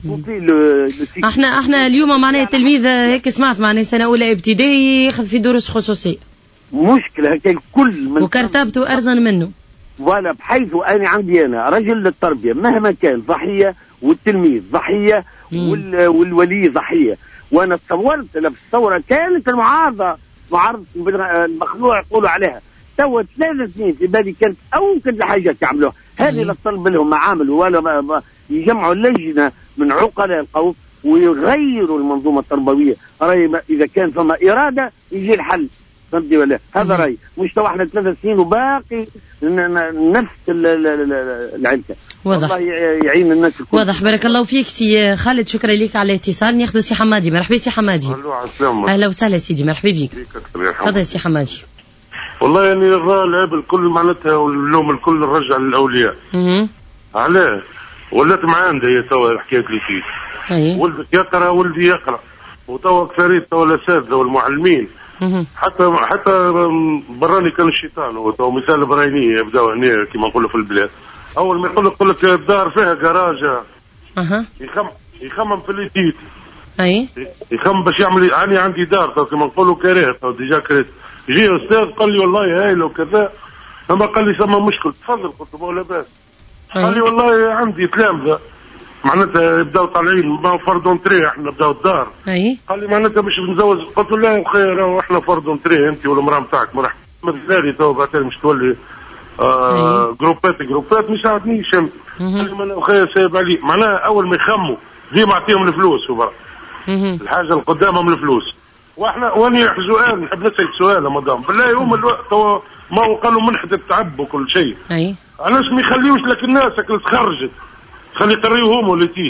B: احنا احنا اليوم معناها التلميذ هيك سمعت معناها سنه اولى ابتدائي ياخذ في دروس خصوصيه،
M: مشكله هيك الكل من
B: وكرتبته ارزن منه.
M: ولا بحيث انا عندي انا رجل للتربيه مهما كان ضحيه، والتلميذ ضحيه، وال... والولي ضحيه. وانا تصورت في الثوره كانت المعارضه معارضه المخلوع يقولوا عليها، تو ثلاث سنين في بالي كانت اوكد الحاجات يعملوها. هذه لا تطلب لهم معامل ولا ما ما يجمعوا لجنه من عقلاء القوم ويغيروا المنظومه التربويه. راي اذا كان فما اراده يجي الحل، فهمتي ولا؟ هذا راي. مش تو احنا ثلاث سنين وباقي نفس العنكه.
B: واضح.
M: الله يعين الناس الكل.
B: واضح. بارك الله فيك سي خالد، شكرا لك على الاتصال. ناخذ سي حمادي. مرحبا سي حمادي. اهلا وسهلا سيدي، مرحبا بك. تفضل سي حمادي.
N: والله يعني العيب الكل معناتها واللوم الكل رجع للاولياء.
B: اها
N: علاه؟ ولات معاندة هي توا حكايه لي
B: اي
N: ولدك يقرا ولدي يقرا، وتوا كثريت توا الاساتذه والمعلمين. حتى حتى براني كان الشيطان، هو تو مثال براينيه يبداو هنا كما نقولوا في البلاد. اول ما يقول لك يقول لك الدار فيها كراجه.
B: اها
N: يخم يخمم في الليتيت.
B: اي
N: يخمم باش يعمل. انا عندي دار تو كما نقولوا كريت تو ديجا كريت. يجي استاذ قال لي والله هايل وكذا، اما قال لي ثم مشكل. تفضل قلت له لا باس. قال لي والله عندي تلامذه معناتها يبداو طالعين ما فردون تري، احنا نبداو الدار.
B: اي
N: قال لي معناتها باش نتزوج. قلت له لا خير احنا فردون تري انت والمراه نتاعك مرحبا. مثالي تو بعد مش تولي آه جروبات جروبات ما يساعدنيش. قال لي ما خير سايب علي. معناها اول ما يخموا ديما اعطيهم الفلوس وبرا. الحاجه اللي قدامهم الفلوس. واحنا وانا سؤال نحب نسالك سؤال يا مدام بالله. يوم الوقت هو ما هو قالوا منحة التعب وكل شيء.
B: اي
N: علاش ما يخليوش لك الناس اللي تخرجت خلي يقريوهم وليتين؟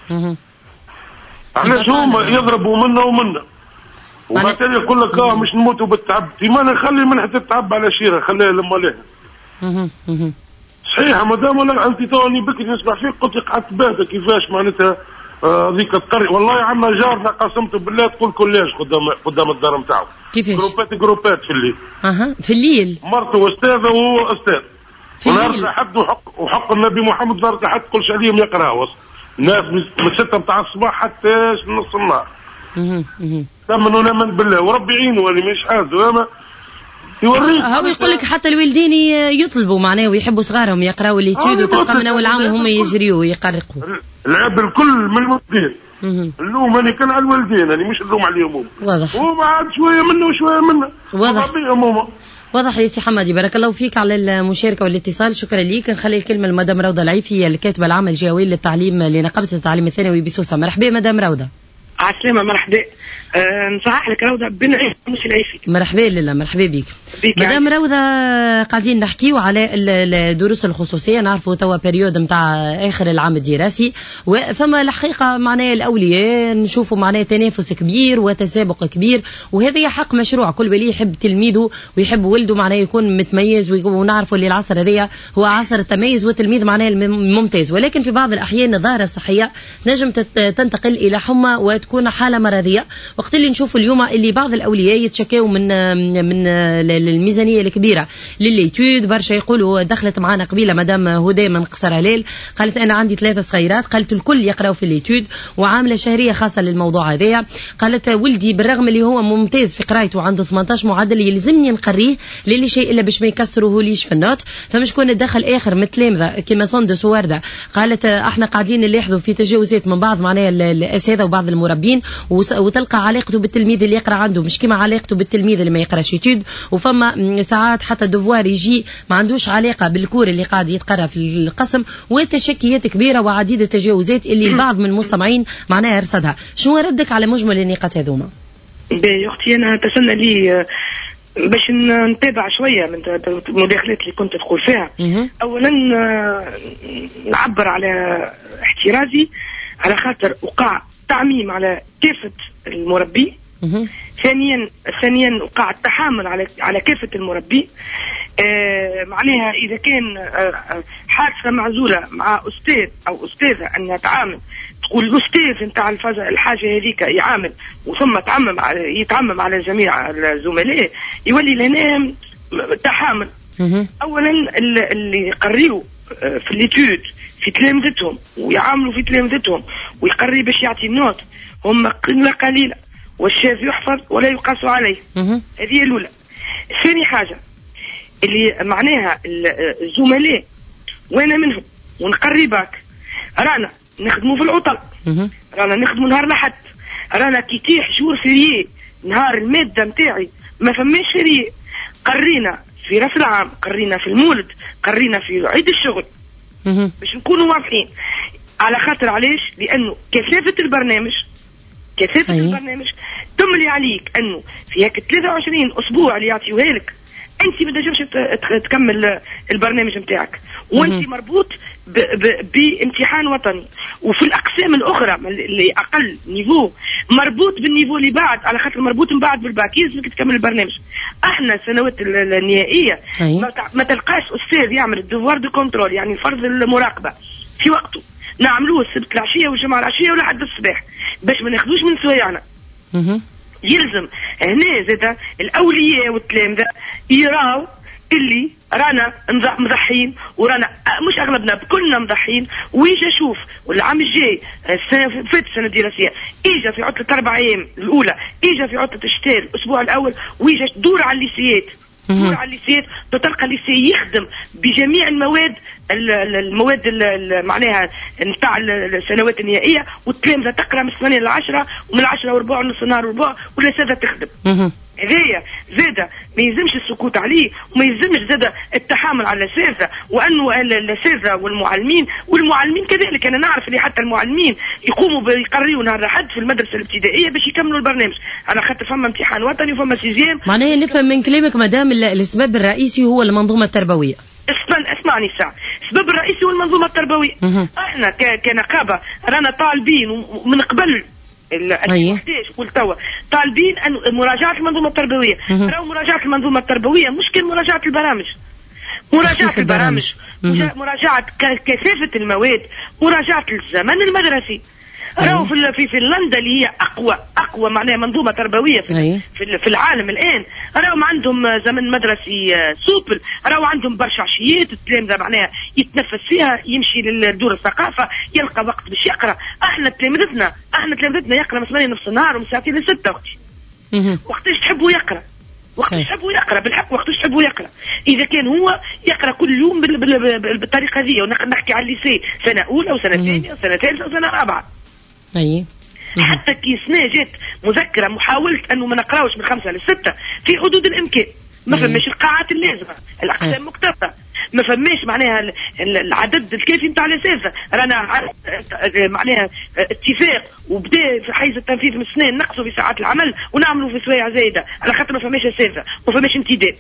N: علاش هما يضربوا منا ومنا وبعدين يقول لك اه مش نموتوا بالتعب؟ ما نخلي منحة التعب على شيره خليها لما لها. صحيح يا مدام ولا انت توني بكري نسمع فيك قلت لك قعدت باهته كيفاش معناتها هذيك آه القرية. والله عندنا جارنا قسمته بالله تقول كلاش قدام قدام الدار نتاعو.
B: كيفاش؟
N: جروبات جروبات في الليل.
B: اها في الليل.
N: مرته استاذه وهو استاذ. ونهار الأحد وحق وحق النبي محمد نهار الأحد كلش عليهم يقراوا. الناس من ستة نتاع الصباح حتى نص النهار. ثمن ونامن بالله وربي يعينه ولا مش حاجه اما يوريك.
B: هو يقول لك حتى الوالدين يطلبوا معناه ويحبوا صغارهم يقراوا ليتود وتلقى من اول عام وهم يجريوا ويقرقوا.
N: العيب الكل من الوالدين. اللوم انا كان على الوالدين انا مش اللوم عليهم هم.
B: واضح.
N: هو عاد شويه منه وشويه منه.
B: واضح. واضح يا سي حمادي. بارك الله فيك على المشاركه والاتصال. شكرا ليك. نخلي الكلمه لمدام روضه العيفي الكاتبه العامه الجهويه للتعليم لنقابه التعليم الثانوي بسوسه. مرحبا مدام روضه.
O: عسلامة. مرحبا. أه نصحح لك روضة بن عيفي مش العيفي.
B: مرحبا لله. مرحبا بك مدام روضة. قاعدين نحكيو على الدروس الخصوصية. نعرفوا توا بريود متاع آخر العام الدراسي وفما الحقيقة معناه الأولياء نشوفوا معناه تنافس كبير وتسابق كبير وهذا حق مشروع. كل ولي يحب تلميذه ويحب ولده معناه يكون متميز ونعرفوا اللي العصر هذايا هو عصر التميز والتلميذ معناه الممتاز. ولكن في بعض الأحيان الظاهرة الصحية نجم تنتقل إلى حمى وتكون حالة مرضية. وقت اللي نشوفوا اليوم اللي بعض الأولياء يتشكوا من من الميزانية الكبيرة للليتود. برشا يقولوا دخلت معنا قبيلة مدام هدى من قصر هلال قالت أنا عندي ثلاثة صغيرات قالت الكل يقرأوا في الليتود وعاملة شهرية خاصة للموضوع هذايا. قالت ولدي بالرغم اللي هو ممتاز في قرايته وعنده ثمانية عشر معدل يلزمني نقريه للي شيء إلا باش ما يكسروه ليش في النوت. فمش كون الدخل آخر متلامذة كما سندس ووردة. قالت احنا قاعدين نلاحظوا في تجاوزات من بعض معناها الأساتذة وبعض المربين وتلقى علاقته بالتلميذ اللي يقرأ عنده مش كما علاقته بالتلميذ اللي ما يقراش يتود. وفما ساعات حتى الدفوار يجي ما عندوش علاقة بالكور اللي قاعد يتقرأ في القسم وتشكيات كبيرة وعديد التجاوزات اللي البعض من المستمعين معناها يرصدها. شنو ردك على مجمل النقاط هذوما؟
O: باهي اختي انا تسنى لي باش نتابع شويه من المداخلات اللي كنت تقول فيها. اولا نعبر على احترازي على خاطر وقع تعميم على كافه المربي. ثانيا ثانيا وقع التحامل على على كافه المربي. آه معناها اذا كان آه حادثه معزوله مع استاذ او استاذه انها تعامل، تقول الاستاذ نتاع الحاجه هذيك يعامل وثم تعمم يتعمم على جميع الزملاء، يولي لهنا تحامل. اولا اللي يقريوا في الليتود في تلامذتهم ويعاملوا في تلامذتهم ويقري باش يعطي النوت هم قله قليله، والشاذ يحفظ ولا يقاس عليه. هذه الاولى. ثاني حاجه اللي معناها الزملاء وانا منهم ونقري باك، رانا نخدموا في العطل، رانا نخدموا نهار الاحد، رانا كي تيح شهور فيريي نهار الماده نتاعي ما فماش فيريي، قرينا في راس العام، قرينا في المولد، قرينا في عيد الشغل باش نكونوا واضحين. على خاطر علاش؟ لانه كثافه البرنامج كثافه أيه. البرنامج تملي عليك انه في هيك ثلاثة وعشرين اسبوع اللي يعطيوها لك انت ما تنجمش تكمل البرنامج نتاعك، وانت مربوط بامتحان وطني، وفي الاقسام الاخرى اللي اقل نيفو مربوط بالنيفو اللي بعد، على خاطر مربوط من بعد بالباك يلزمك تكمل البرنامج. احنا السنوات النهائيه ما تلقاش استاذ يعمل الدوار دو كنترول، يعني فرض المراقبه في وقته، نعملوه السبت العشيه والجمعه العشيه ولا حد الصباح باش ما ناخذوش من سوايعنا. يلزم هنا زاد الاولياء والتلامذه يراو اللي رانا مضحين، ورانا مش اغلبنا كلنا مضحين، ويجي اشوف والعام الجاي السنه فاتت السنه الدراسيه اجى في عطله اربع ايام الاولى، اجى في عطله الشتاء الاسبوع الاول، ويجي دور على الليسيات دور على الليسيات تلقى الليسي يخدم بجميع المواد المواد معناها نتاع السنوات النهائيه، والتلامذه تقرا من الثمانيه للعشره ومن العشره وربع ونص نهار وربع ولا ساده تخدم. هذايا زاده ما يلزمش السكوت عليه، وما يلزمش زاده التحامل على الاساتذه، وانه الاساتذه والمعلمين والمعلمين كذلك. انا نعرف اللي حتى المعلمين يقوموا يقريوا نهار الاحد في المدرسه الابتدائيه باش يكملوا البرنامج، على خاطر فما امتحان وطني وفما سيزيام.
B: معناها نفهم من كلامك مدام السبب الرئيسي هو المنظومه التربويه.
O: اسمعني ساعة، السبب الرئيسي هو المنظومه التربويه. احنا كنقابه رانا طالبين من قبل الحداش والتوا طالبين ان مراجعه المنظومه التربويه. راهو مراجعه المنظومه التربويه مش كان مراجعه البرامج، مراجعه البرامج، مراجعه كثافه المواد، مراجعه الزمن المدرسي. راهو في في فنلندا اللي هي اقوى اقوى معناها منظومه تربويه في في العالم الان، راهو عندهم زمن مدرسي سوبل، راهو عندهم برشا عشيات التلامذه معناها يتنفس فيها، يمشي للدور الثقافه يلقى وقت باش يقرا. احنا تلامذتنا احنا تلامذتنا يقرا من ثمانية نص النهار ومن ساعتين لستة وقتي. وقتاش تحبوا يقرا؟ وقتاش تحبوا يقرا بالحق؟ وقتاش تحبوا يقرا؟ اذا كان هو يقرا كل يوم بالطريقه هذه، ونحكي على الليسي سنه اولى وسنه ثانيه وسنه ثالثه وسنه رابعه.
B: اي
O: حتى كي سنه جات مذكره محاوله انه ما نقراوش من خمسه لسته في حدود الامكان، ما فماش القاعات اللازمه، الاقسام مكتفه، ما فماش معناها العدد الكافي نتاع الاساتذه. رانا معناها اتفاق وبدا في حيز التنفيذ من السنه نقصوا في ساعات العمل ونعملوا في سوايع زايده، على خاطر ما فماش اساتذه، ما فماش امتداد.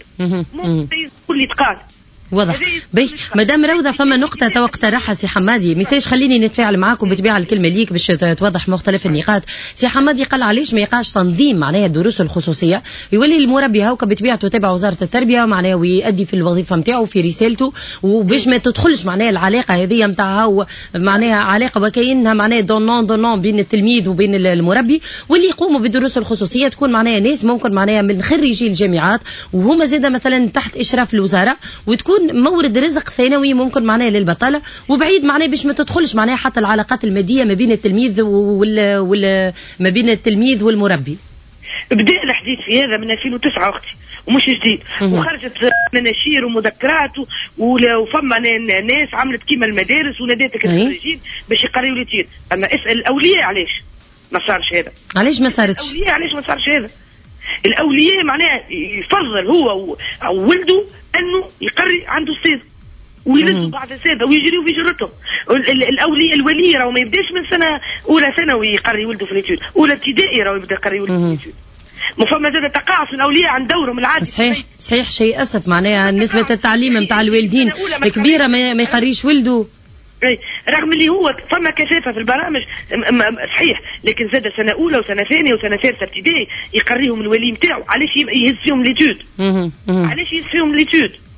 O: كل يتقال
B: واضح. بي مدام روضه فما نقطه تو اقترحها سي حمادي، ميساج خليني نتفاعل معاكم بطبيعه الكلمه ليك باش توضح مختلف النقاط. سي حمادي قال علاش ما يقعش تنظيم معناها الدروس الخصوصيه، يولي المربي هاوكا بطبيعته تابع وزاره التربيه معناها ويؤدي في الوظيفه نتاعو في رسالته، وباش ما تدخلش معناها العلاقه هذه نتاعها معناها علاقه وكأنها معناها دونون دونون بين التلميذ وبين المربي، واللي يقوموا بالدروس الخصوصيه تكون معناها ناس ممكن معناها من خريجي الجامعات وهما زاده مثلا تحت اشراف الوزاره، وتكون مورد رزق ثانوي ممكن معناه للبطاله، وبعيد معناه باش ما تدخلش معناه حتى العلاقات الماديه ما بين التلميذ وال, وال... ما بين التلميذ والمربي.
O: بدا الحديث في هذا من ألفين وتسعة اختي ومش جديد، وخرجت مناشير ومذكرات وفما ناس عملت كيما المدارس وناداتك الخريجين باش يقريوا لي. اما اسال الاولياء علاش ما صارش هذا؟
B: علاش ما صارتش؟
O: الاولياء علاش ما صارش هذا؟ الاولياء معناها يفضل هو او ولده انه يقري عنده استاذ ويلزوا بعض الساده ويجريوا في جرتهم. الاولياء الولي راهو ما يبداش من سنه اولى ثانوي يقري ولده في ليتود، اولى ابتدائي راهو يبدا يقري ولده في ليتود. ما فما زاد تقاعس الاولياء عن دورهم العادي.
B: صحيح صحيح شيء اسف معناها نسبه التعليم نتاع الوالدين كبيره ما يقريش ولده.
O: رغم اللي هو فما كثافه في البرامج صحيح، لكن زاد سنه اولى وسنه ثانيه وسنه ثالثه ابتدائي يقريهم الولي نتاعو. علاش يهز فيهم ليتود؟ علاش يهز فيهم ليتود؟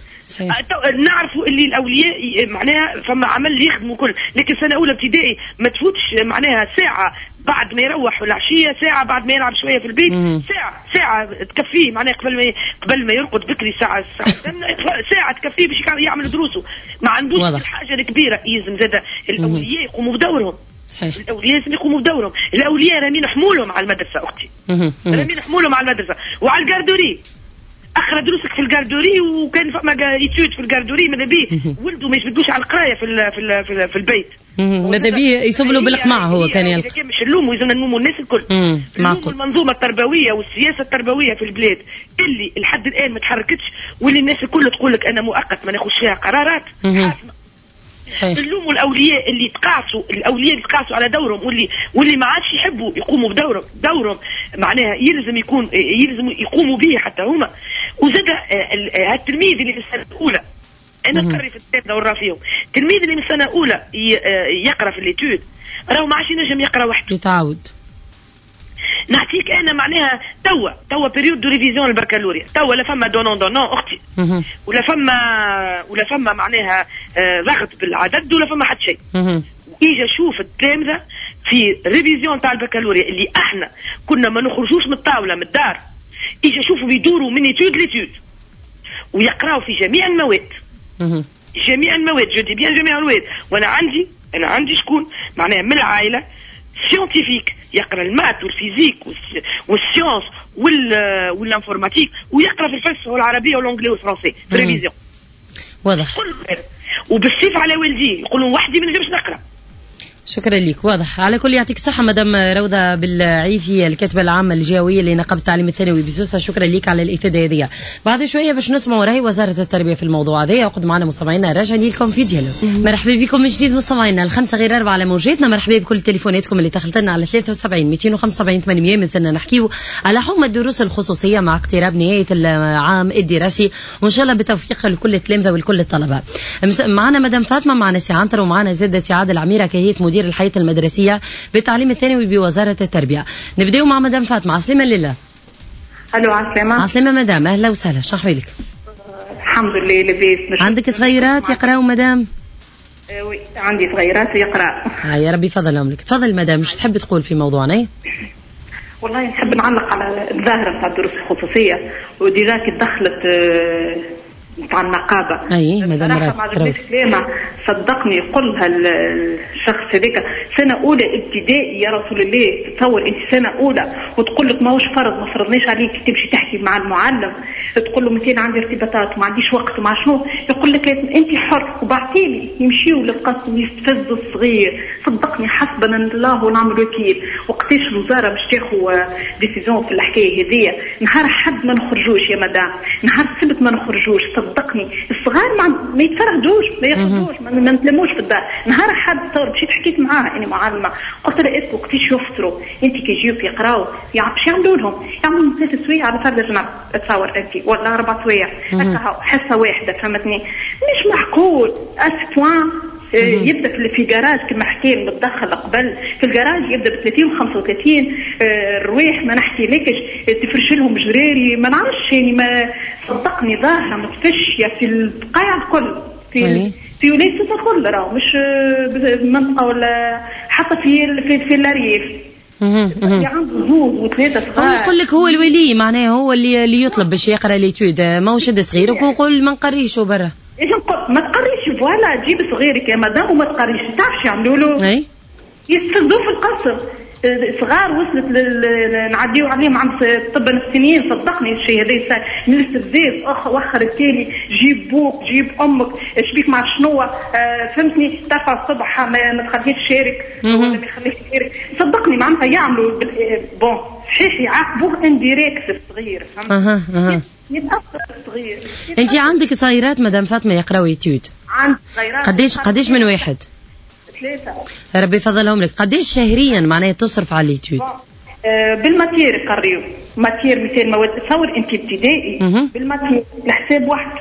O: صحيح. نعرفوا اللي الاولياء معناها فما عمل يخدموا كل، لكن سنه اولى ابتدائي ما تفوتش معناها ساعه بعد ما يروح العشيه، ساعه بعد ما يلعب شويه في البيت، مم. ساعه ساعه تكفيه معناها قبل ما قبل ما يرقد بكري، ساعه ساعه ساعه تكفيه باش يعمل دروسه. ما عندوش الحاجه الكبيره. يلزم زاد الاولياء يقوموا بدورهم. صحيح. الاولياء لازم يقوموا بدورهم. الاولياء رامين حمولهم على المدرسه اختي، رامين حمولهم على المدرسه وعلى الجاردوري. اقرا دروسك في الجاردوري، وكان فما يتود في الجاردوري ماذا بيه ولده ما يجبدوش على القرايه في ال في ال في, ال في البيت،
B: ماذا بيه يصب له بالقمع. هو كان يلقى
O: كان مش نلوموا، لازم نلوموا الناس الكل، نلوموا المنظومه التربويه والسياسه التربويه في البلاد اللي لحد الان ما تحركتش، واللي الناس الكل تقول لك انا مؤقت ما ناخذش فيها قرارات حاسمه. نلوموا الاولياء اللي تقاعسوا، الاولياء اللي تقاعسوا على دورهم، واللي واللي ما عادش يحبوا يقوموا بدورهم، دورهم معناها يلزم يكون يلزم يقوموا به حتى هما. وزاد التلميذ اللي في السنه الاولى، انا نقري في الثالثه ورا فيهم، التلميذ اللي من السنه الاولى يقرا في الليتود راهو ما عادش ينجم يقرا وحده،
B: يتعود.
O: نعطيك انا معناها توا توا بيريود دو ريفيزيون البكالوريا، توا لا فما دونون دونون اختي، ولا فما ولا فما معناها ضغط بالعدد، ولا فما حتى شيء. يجي شوف التلامذه في ريفيزيون تاع البكالوريا اللي احنا كنا ما نخرجوش من الطاوله من الدار، يجي شوفوا يدوروا من ايتود ليتود ويقراوا في جميع المواد، جميع المواد، جو دي بيان جميع المواد. وانا عندي انا عندي شكون معناها من العائله سيونتيفيك يقرا المات والفيزيك والسيونس والانفورماتيك، ويقرا في الفلسفه والعربيه والانجليزي والفرنسي في ريفيزيون.
B: واضح.
O: وبالسيف على والديه يقولون وحدي ما نجمش نقرا.
B: شكرا لك. واضح. على كل يعطيك الصحة مدام روضة بالعيفي الكاتبة العامة الجهوية لنقابة التعليم الثانوي بسوسة، شكرا لك على الإفادة هذه. بعد شوية باش نسمعوا راهي وزارة التربية في الموضوع هذا. يعقد معنا مستمعينا راجعين لكم في ديالوج. مرحبا بكم من جديد مستمعينا الخمسة غير أربعة على موجاتنا. مرحبا بكل تليفوناتكم اللي دخلت لنا على ثلاثة وسبعين مئتين وخمسة وسبعين ثمانمئة. مازلنا نحكيو على حكم الدروس الخصوصية مع اقتراب نهاية العام الدراسي، وإن شاء الله بالتوفيق لكل التلامذة ولكل الطلبة. معنا مدام فاطمة، معنا سي عنتر، ومعنا زادة سعاد العميرة كهية مدير الحياة المدرسية بالتعليم الثانوي بوزارة التربية. نبداو مع مدام فاطمة. عسلامة لله.
P: الو عسلامة.
B: عسلامة مدام، اهلا وسهلا. شنو احوالك؟
P: الحمد لله لاباس.
B: عندك صغيرات يقراو مدام؟
P: أه وي عندي صغيرات يقرا.
B: آه يا ربي يفضلهم لك. تفضل مدام، مش تحب تقول في موضوعنا؟
P: والله نحب نعلق على الظاهرة بتاع الدروس الخصوصية، وديجا كي دخلت أه نتاع النقابه.
B: اي مدام
P: ما عجبنيش كلامه، صدقني قلها الشخص هذاك سنه اولى ابتدائي يا رسول الله. تصور انت سنه اولى وتقول لك ماهوش فرض، ما فرضناش عليك تمشي تحكي مع المعلم، تقول له متين عندي ارتباطات وما عنديش وقت مع شنو، يقول لك انت حر. وبعتيلي يمشيوا للقسم ويستفزوا الصغير. صدقني حسبنا الله ونعم الوكيل. وقتاش الوزاره باش تاخذ ديسيزيون في الحكايه هذه؟ نهار حد ما نخرجوش يا مدام، نهار السبت ما نخرجوش. صدقني الصغار ما, ما يتفرهدوش، ما ياخذوش، ما نتلموش في الدار. نهار حد صار مشيت حكيت معاها اني معلمه، قلت لها اسكو وقتاش يفطروا انت كي يجيو يقراوا باش يعملوا لهم يعملوا ثلاث سوايع على فرد الجنب، تصور انت، ولا اربع سوايع هكا حصه واحده، فهمتني؟ مش معقول. اسبوان يبدا في الجراج كما حكينا متدخل قبل، في الجراج يبدا ب ثلاثين و خمسة وثلاثين. الروايح ما نحكي لكش، تفرش لهم جراري ما نعرفش يعني. ما صدقني ظاهره متفشيه في البقاع الكل، في في ولاية سوسة الكل، راهو مش منطقه ولا حتى في في, في الارياف. اللي عنده زوج وثلاثه صغار
B: يقول لك هو الولي معناه هو اللي اللي يطلب باش يقرا ليتود، ماهوش حد صغير ويقول ما نقريش برا.
P: ايش نقول ما تقريش، فوالا جيب صغيرك يا مدام وما تقريش. تعرف شو يعملوا له؟
B: اي
P: يستفزوه في القصر. صغار وصلت لل... نعديو عليهم عند الطب النفسيين. صدقني الشيء هذا من الاستفزاز. اخ وخر التالي، جيب بوك جيب امك، شبيك مع شنو؟ آه فهمتني؟ ترفع الصبح ما, ما تخليش تشارك ولا ما يخليش تشارك. صدقني معناتها يعملوا بون صحيح يعاقبوه انديريكت الصغير. فهمت؟
B: اها اها
P: يتاثر الصغير.
B: انت عندك صغيرات مدام فاطمه يقراوا يتود؟
P: عندي صغيرات.
B: قديش قديش من واحد؟
P: ثلاثة.
B: ربي يفضلهم لك. قديش شهريا معناها تصرف على اليتود؟
P: آه بالماتير قريو ماتير مئتين مواد. تصور انت ابتدائي بالماتير الحساب واحد،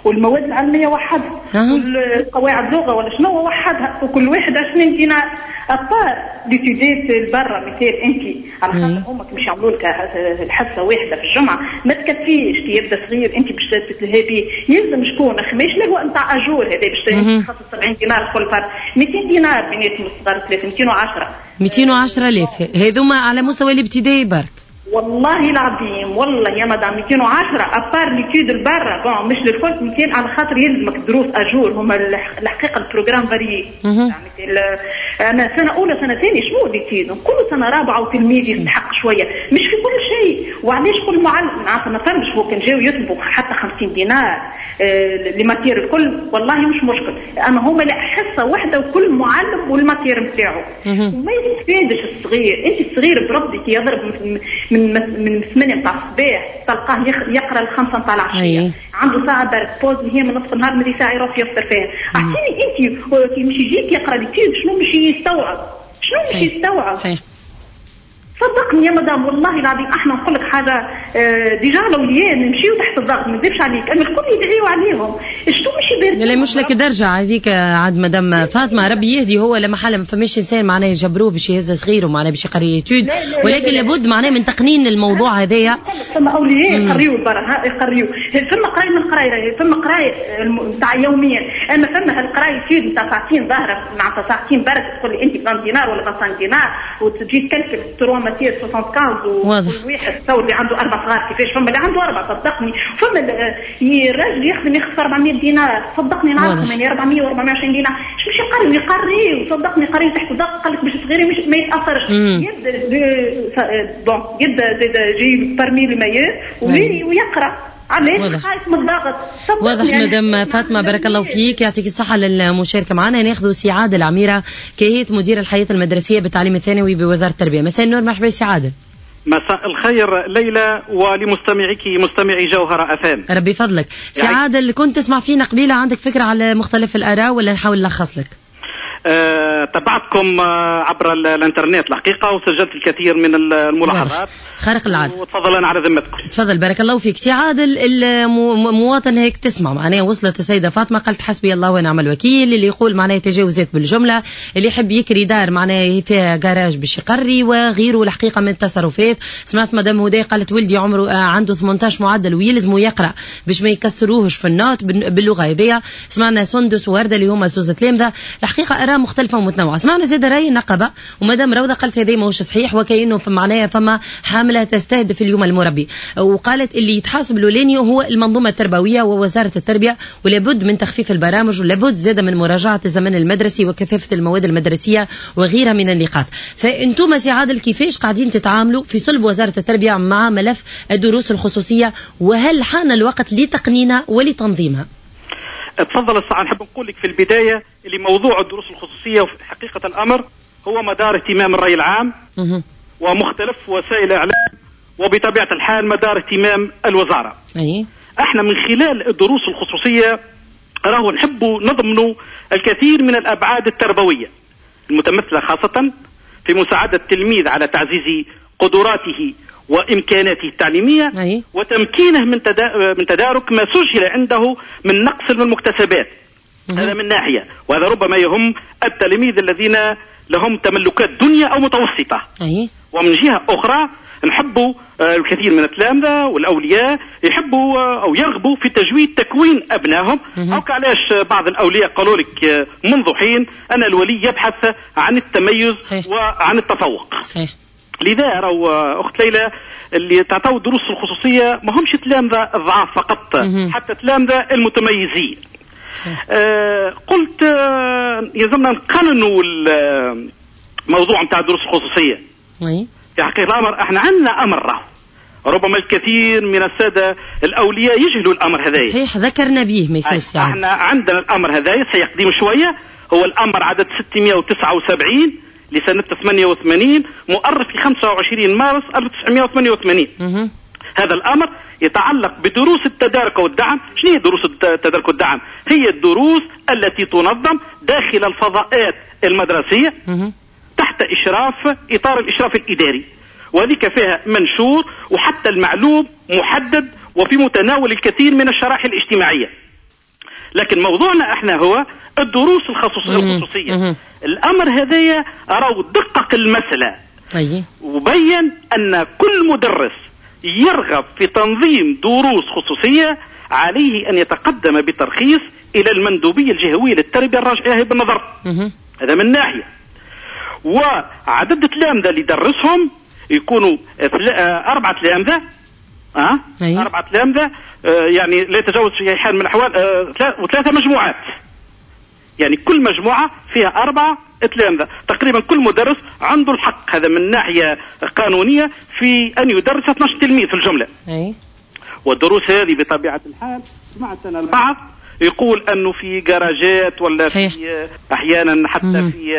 P: والمواد العلميه وحدها والقواعد اللغه ولا شنو وحدها وكل واحد عشرين دينار ابار ديتيديت البرة مثال انت على خاطر امك باش يعملوا لك الحصه واحده في الجمعه ما تكفيش كي يبدا صغير انت باش تتلهي يلزم شكون خماش له نتاع اجور هذا باش تخصص سبعين دينار كل فرد مئتين دينار بيناتهم الصغار ثلاثة مئتين وعشرة
B: مئتين وعشرة آلاف هذوما على مستوى الابتدائي برك.
P: والله العظيم والله يا مدام مئتين وعشرة ابار ليكيد البرة بون مش للكل مئتين على خاطر يلزمك دروس اجور هما الحقيقه البروجرام فاري يعني انا سنه اولى سنه ثانيه شنو ليكيد كل سنه رابعه وتلميذ يستحق شويه مش في كل شيء وعلاش كل معلم عارفه ما فهمش هو كان جاوا يطلبوا حتى خمسين دينار آه لماتير الكل والله مش مشكل اما هما لا حصه واحده وكل معلم والماتير نتاعو وما يستفادش الصغير انت الصغير بربي كي يضرب من من من ثمانية نتاع الصباح تلقاه يقرا الخمسة نتاع العشيه عنده ساعه برك بوز هي من نصف النهار مدي ساعه يروح يفطر فيها اعطيني انت كي مش يجيك يقرا ليكيد شنو مش يستوعب شنو مش يستوعب صحيح. صدقني يا مدام والله العظيم احنا نقول لك حاجه اه ديجا الاولياء نمشيو تحت الضغط ما نكذبش عليك اما الكل يدعيوا عليهم شنو مش يبارك
B: لا مش لك درجه هذيك عاد مدام فاطمه ربي يهدي هو لما حاله ما فماش انسان معناه يجبروه باش يهز صغيره معناه باش يقري يتود ولكن لابد معناه من تقنين الموضوع هذايا
P: ثم اولياء يقريوا برا يقريوا ثم قرايه من قرايه ثم قرايه نتاع يوميا اما ثم هالقرايه يفيد نتاع ساعتين ظاهره مع ساعتين برك تقول لي انت عشرين دينار ولا خمسين دينار وتجي تكلف تروا ماتير خمسين وكل واحد تصور اللي عنده اربع صغار كيفاش فما اللي عنده اربع صدقني فما الراجل يخدم يخسر أربعمائة دينار صدقني نعرف يعني أربعمائة وأربعمائة وعشرين دينار مش مش يقري يقري وصدقني قري تحت ضغط قال لك باش صغيري مش ما يتاثرش يبدا بون يبدا جاي برمي المياه ويقرا علاش خايف من الضغط
B: واضح مدام فاطمه بارك الله فيك يعطيك الصحه للمشاركه معنا. ناخذ سعاد العميره كهيئه مدير الحياه المدرسيه بالتعليم الثانوي بوزاره التربيه. مساء النور مرحبا سعاده.
Q: مساء الخير ليلى ولمستمعيك مستمعي جوهرة أفام.
B: ربي فضلك. سعاده اللي كنت تسمع فينا قبيله عندك فكره على مختلف الاراء ولا نحاول نلخص لك؟
Q: أه تبعتكم عبر الانترنت الحقيقة وسجلت الكثير من الملاحظات
B: خارق العادة
Q: وتفضل أنا على ذمتكم.
B: تفضل بارك الله فيك. سعاد المواطن هيك تسمع معناها وصلت السيدة فاطمة قالت حسبي الله ونعم الوكيل اللي يقول معناها تجاوزات بالجملة اللي يحب يكري دار معناها فيها جراج باش يقري وغيره الحقيقة من التصرفات. سمعت مدام هدى قالت ولدي عمره عنده ثمانية عشر معدل ويلزمه يقرأ باش ما يكسروهش في النوت باللغة هذيا. سمعنا سندس ووردة اللي هما زوز تلامذة الحقيقة آراء مختلفة ومتنوعة. سمعنا زاد راي النقبة ومدام روضة قالت هذا ماهوش صحيح وكأنه في معناها فما حاملة تستهدف اليوم المربي وقالت اللي يتحاسب الأولاني هو المنظومة التربوية ووزارة التربية ولابد من تخفيف البرامج ولابد زاد من مراجعة الزمن المدرسي وكثافة المواد المدرسية وغيرها من النقاط. فأنتم سعادة كيفاش قاعدين تتعاملوا في صلب وزارة التربية مع ملف الدروس الخصوصية وهل حان الوقت لتقنينها ولتنظيمها؟
Q: تفضل الساعة. نحب نقول لك في البداية اللي موضوع الدروس الخصوصية وفي حقيقة الأمر هو مدار اهتمام الرأي العام ومختلف وسائل الإعلام وبطبيعة الحال مدار اهتمام الوزارة.
B: أي.
Q: احنا من خلال الدروس الخصوصية راهو نحب نضمن الكثير من الأبعاد التربوية المتمثلة خاصة في مساعدة التلميذ على تعزيز قدراته وإمكاناته التعليمية
B: أي.
Q: وتمكينه من من تدارك ما سجل عنده من نقص من المكتسبات. هذا من ناحية وهذا ربما يهم التلاميذ الذين لهم تملكات دنيا أو متوسطة.
B: أي.
Q: ومن جهة أخرى نحبوا الكثير من التلامذة والأولياء يحبوا أو يرغبوا في تجويد تكوين أبنائهم. أو علاش بعض الأولياء قالوا لك منذ حين أن الولي يبحث عن التميز
B: صحيح.
Q: وعن التفوق.
B: صحيح.
Q: لذا راهو أخت ليلى اللي تعطوا دروس الخصوصية ما همش تلامذة الضعاف فقط حتى تلامذة المتميزين. آه قلت آه يلزمنا نقننوا الموضوع نتاع الدروس الخصوصية.
B: أي.
Q: في حقيقة الأمر احنا عندنا أمر راهو ربما الكثير من السادة الأولياء يجهلوا الأمر هذا.
B: صحيح ذكرنا به ما يصيرش.
Q: احنا عندنا الأمر هذا سيقدم شوية هو الأمر عدد ستمائة وتسعة وسبعين لسنة ثمانية وثمانين مؤرخ في خمسة وعشرين مارس ألف وتسعمائة وثمانية وثمانين.
B: مه.
Q: هذا الأمر يتعلق بدروس التدارك والدعم. شنو هي دروس التدارك والدعم؟ هي الدروس التي تنظم داخل الفضاءات المدرسية
B: مه.
Q: تحت إشراف إطار الإشراف الإداري وذلك فيها منشور وحتى المعلوم محدد وفي متناول الكثير من الشرائح الاجتماعية. لكن موضوعنا احنا هو الدروس الخصوصية. الامر هذايا راهو دقق المسألة وبين ان كل مدرس يرغب في تنظيم دروس خصوصية عليه ان يتقدم بترخيص الى المندوبية الجهوية للتربية الراجعة بالنظر. هذا من ناحية. وعدد التلامذة اللي درسهم يكونوا أربعة تلامذة أه؟ أربعة تلامذة أه يعني لا يتجاوز في حال من الأحوال أه وثلاثة مجموعات، يعني كل مجموعة فيها أربعة تلامذة. تقريبا كل مدرس عنده الحق هذا من ناحية قانونية في أن يدرس اثني عشر تلميذ في الجملة. أي. والدروس هذه بطبيعة الحال سمعت أنا البعض يقول أنه في جراجات ولا صحيح. في أحيانا حتى مم. في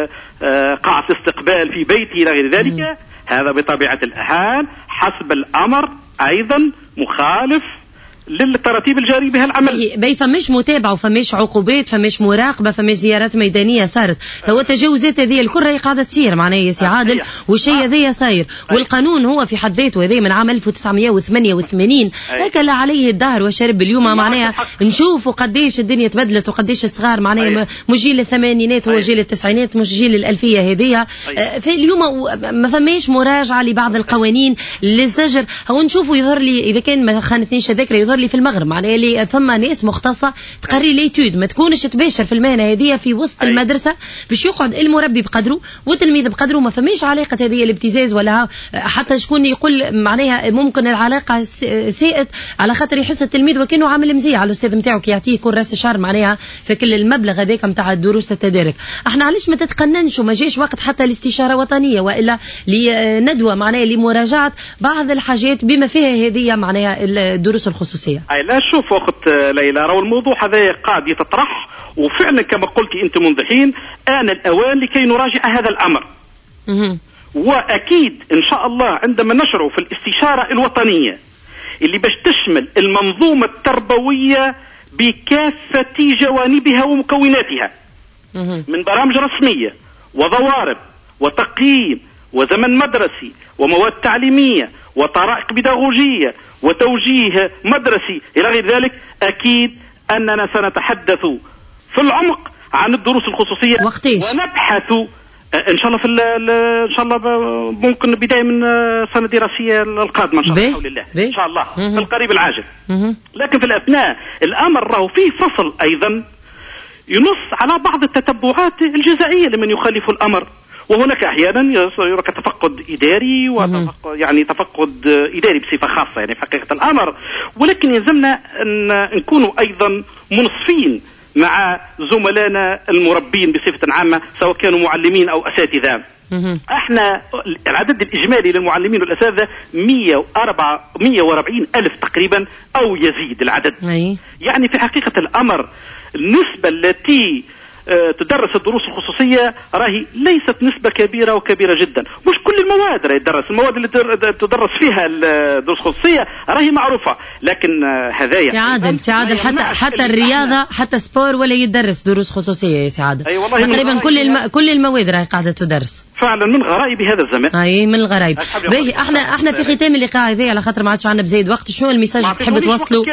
Q: قاعة استقبال في بيتي إلى غير ذلك. مم. هذا بطبيعة الحال حسب الأمر أيضا مخالف للتراتيب الجاري بها العمل.
B: بي فمش متابعة فمش عقوبات فمش مراقبة فمش زيارات ميدانية صارت. تو التجاوزات هذه الكل راهي قاعدة تصير معناها يا سي عادل والشيء هذايا صاير. والقانون هو في حد ذاته هذا من عام ألف وتسعمائة وثمانية وثمانين هكا لا عليه الدهر وشرب اليوم معناها نشوفوا قديش الدنيا تبدلت وقديش الصغار معناها مش جيل الثمانينات هو جيل التسعينات مش جيل الألفية هذية. فاليوم ما فماش مراجعة لبعض القوانين للزجر. هو نشوفوا يظهر لي إذا كان ما خانتنيش الذاكرة يظهر لي في المغرب معناها اللي فما ناس مختصة تقري ليتود ما تكونش تباشر في المهنة هذه في وسط أي. المدرسة باش يقعد المربي بقدره والتلميذ بقدره ما فماش علاقة هذه الابتزاز ولا حتى شكون يقول معناها ممكن العلاقة سائت على خاطر يحس التلميذ وكانه عامل مزيع على الأستاذ نتاعو كي يعطيه كل راس شهر معناها في كل المبلغ هذاك نتاع الدروس التدارك. احنا علاش ما تتقننش وما جاش وقت حتى لاستشارة وطنية والا لندوة معناها لمراجعة بعض الحاجات بما فيها هذه معناها الدروس الخصوصية.
Q: أي لا شوف وقت ليلى راهو الموضوع هذا قاعد يتطرح وفعلا كما قلتي أنت منذ حين آن الأوان لكي نراجع هذا الأمر. مه. وأكيد إن شاء الله عندما نشرع في الاستشارة الوطنية اللي باش تشمل المنظومة التربوية بكافة جوانبها ومكوناتها مه. من برامج رسمية وضوارب وتقييم وزمن مدرسي ومواد تعليمية وطرائق بيداغوجية وتوجيه مدرسي إلى غير ذلك. أكيد أننا سنتحدث في العمق عن الدروس الخصوصية
B: وقتيش؟
Q: ونبحث إن شاء الله في إن شاء الله ممكن بداية من سنة دراسية القادمة إن شاء الله بحول الله إن شاء الله في القريب العاجل. لكن في الأثناء الأمر راهو فيه فصل أيضا ينص على بعض التتبعات الجزائية لمن يخالف الأمر. وهناك احيانا يراك تفقد اداري وتفقد يعني تفقد اداري بصفه خاصه يعني في حقيقه الامر. ولكن يلزمنا ان نكونوا ايضا منصفين مع زملائنا المربين بصفه عامه سواء كانوا معلمين او اساتذه. احنا العدد الاجمالي للمعلمين والاساتذه مئة وأربعين الف تقريبا او يزيد العدد. يعني في حقيقه الامر النسبه التي تدرس الدروس الخصوصية راهي ليست نسبة كبيرة وكبيرة جدا. مش كل المواد راهي تدرس، المواد اللي تدرس فيها الدروس الخصوصية راهي معروفة، لكن هذايا
B: سي عادل سي عادل حتى حتى الرياضة حتى سبور ولا يدرس دروس خصوصية يا سي عادل.
Q: أي والله
B: تقريبا كل الم... كل المواد راهي قاعدة تدرس.
Q: فعلا من غرائب هذا الزمان.
B: اي من الغرائب. باهي احنا احنا في ختام اللقاء هذا على خاطر ما عادش عندنا بزايد وقت، شنو الميساج اللي تحب توصلوا؟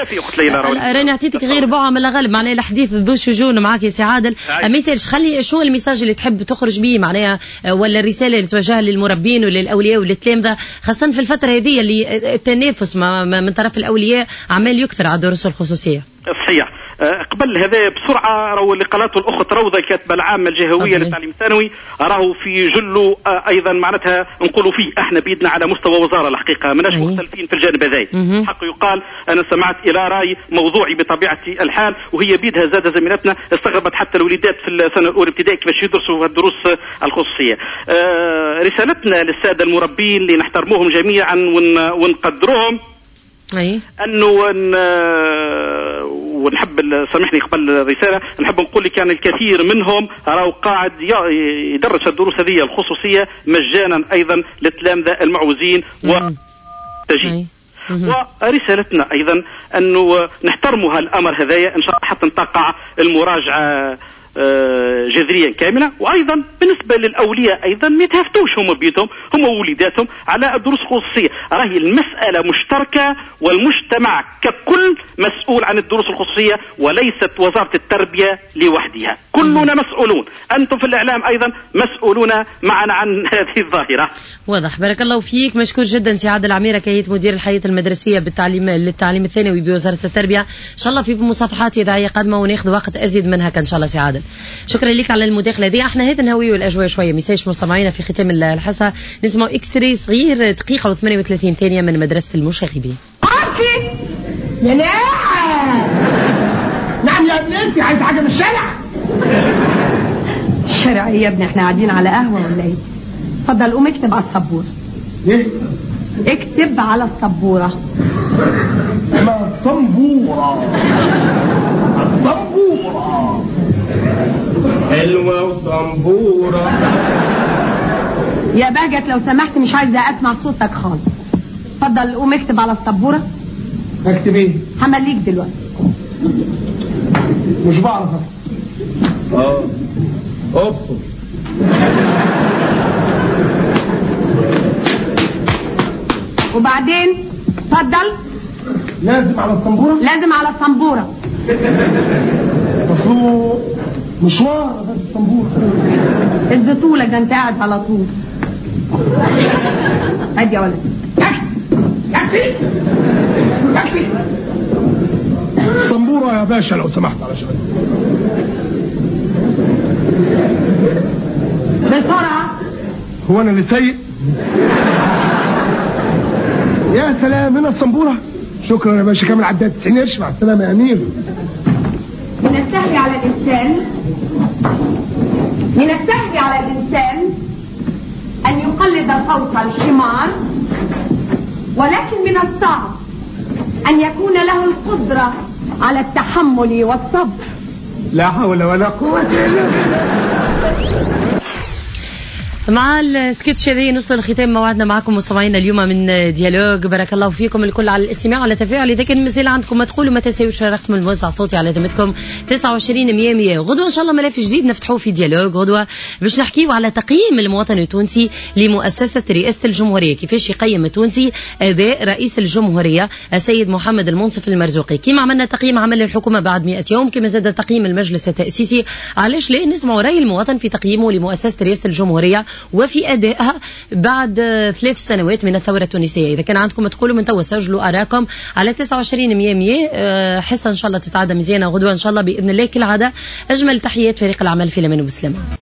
B: راني عطيتك غير بوعة من الغالب معناها الحديث ذو شجون معاك يا سي عادل. ميساج خلي شو الميساج اللي تحب تخرج به معناها ولا الرسالة اللي توجهها للمربين وللأولياء وللتلامذة خاصة في الفترة هذه اللي التنافس من طرف الأولياء عمال يكثر على الدروس الخصوصية.
Q: صحيح. قبل هذا بسرعة راهو اللي قالته الأخت روضة الكاتبة العامة الجهوية للتعليم الثانوي راهو في جله أيضا معناتها نقولوا فيه احنا بيدنا على مستوى وزارة الحقيقة مناش مختلفين في الجانب هذا. حق يقال أنا سمعت إلى رأي موضوعي بطبيعة الحال وهي بيدها زاد زميلتنا استغربت حتى الوليدات في السنة الأولى ابتدائي كيفاش يدرسوا الدروس الخصوصية. آه رسالتنا للسادة المربين اللي نحترموهم جميعا ونقدروهم
B: أي.
Q: أنه ون... ونحب سامحني قبل الرسالة نحب نقول لك يعني الكثير منهم راهو قاعد يدرس الدروس هذه الخصوصية مجانا أيضا للتلامذة المعوزين وتجي. ورسالتنا أيضا أنه نحترموا هالأمر هذايا إن شاء الله حتى تقع المراجعة جذريا كاملة. وأيضا بالنسبة للأولياء أيضا ما يتهافتوش هم بيتهم هم ووليداتهم على الدروس الخصوصية. راهي المسألة مشتركة والمجتمع ككل مسؤول عن الدروس الخصوصية وليست وزارة التربية لوحدها. كلنا مسؤولون، أنتم في الإعلام أيضا مسؤولون معنا عن هذه الظاهرة.
B: واضح. بارك الله فيك. مشكور جدا سي عادل عميرة كيت مدير الحياة المدرسية بالتعليم للتعليم الثانوي بوزارة التربية. إن شاء الله في مصافحات إذاعية قادمة وناخذ وقت أزيد منها إن شاء الله سي عادل. شكرا لك على المداخلة دي. احنا هيت نهوي الأجواء شوية ميساج مستمعينا في ختام الحصة. نسمع اكستري صغير دقيقة وثمانية وثلاثين ثانية من مدرسة المشاغبين.
R: يا نعم نعم يا ابني، انت عايز حاجة من الشارع؟
S: الشارع ايه يا ابني؟ احنا قاعدين على قهوة ولا ايه؟ اتفضل قوم اكتب على السبورة.
R: ايه؟
S: اكتب على السبورة.
R: اسمها السبورة. السبورة حلوة وسبورة.
S: يا بهجت لو سمحت مش عايزة اسمع صوتك خالص. اتفضل قوم اكتب على السبورة.
R: اكتب ايه؟
S: همليك دلوقتي.
R: مش بعرف. اه ابصر.
S: وبعدين اتفضل.
R: لازم على السنبورة؟
S: لازم على السنبورة.
R: اصله مشوار هذا السنبورة.
S: اديتهولك ده انت قاعد على طول. هدي يا ولد.
R: يكفي يكفي. السنبورة يا باشا لو سمحت علشان
S: بسرعة.
R: هو انا اللي سيء؟ يا سلام هنا السنبورة. شكرا يا باشا كامل عداد تسعين قرش. مع السلامة يا امير.
S: من السهل على الانسان من السهل على الانسان ان يقلد صوت الحمار، ولكن من الصعب ان يكون له القدرة على التحمل والصبر.
R: لا حول ولا قوة الا بالله.
B: مع السكتش هذه نصل الختام موعدنا معكم مستمعينا اليوم من ديالوج. بارك الله فيكم الكل على الاستماع وعلى التفاعل. اذا كان مازال عندكم ما تقولوا ما تنساوش رقم الموزع الصوتي على ذمتكم تسعة وعشرين مية مية. غدوه ان شاء الله ملف جديد نفتحوه في ديالوج. غدوه باش نحكيو على تقييم المواطن التونسي لمؤسسه رئاسه الجمهوريه، كيفاش يقيم التونسي اداء رئيس الجمهوريه السيد محمد المنصف المرزوقي. كيما عملنا تقييم عمل الحكومه بعد مئة يوم، كما زاد تقييم المجلس التاسيسي. علاش لا نسمعوا راي المواطن في تقييمه لمؤسسه رئاسه الجمهوريه وفي أدائها بعد ثلاث سنوات من الثورة التونسية. إذا كان عندكم تقولوا من توا سجلوا أراكم على تسعة وعشرين مية مية. حصة إن شاء الله تتعدى مزيانة غدوة إن شاء الله بإذن الله. كالعادة أجمل تحيات فريق العمل في الأمان والسلامة.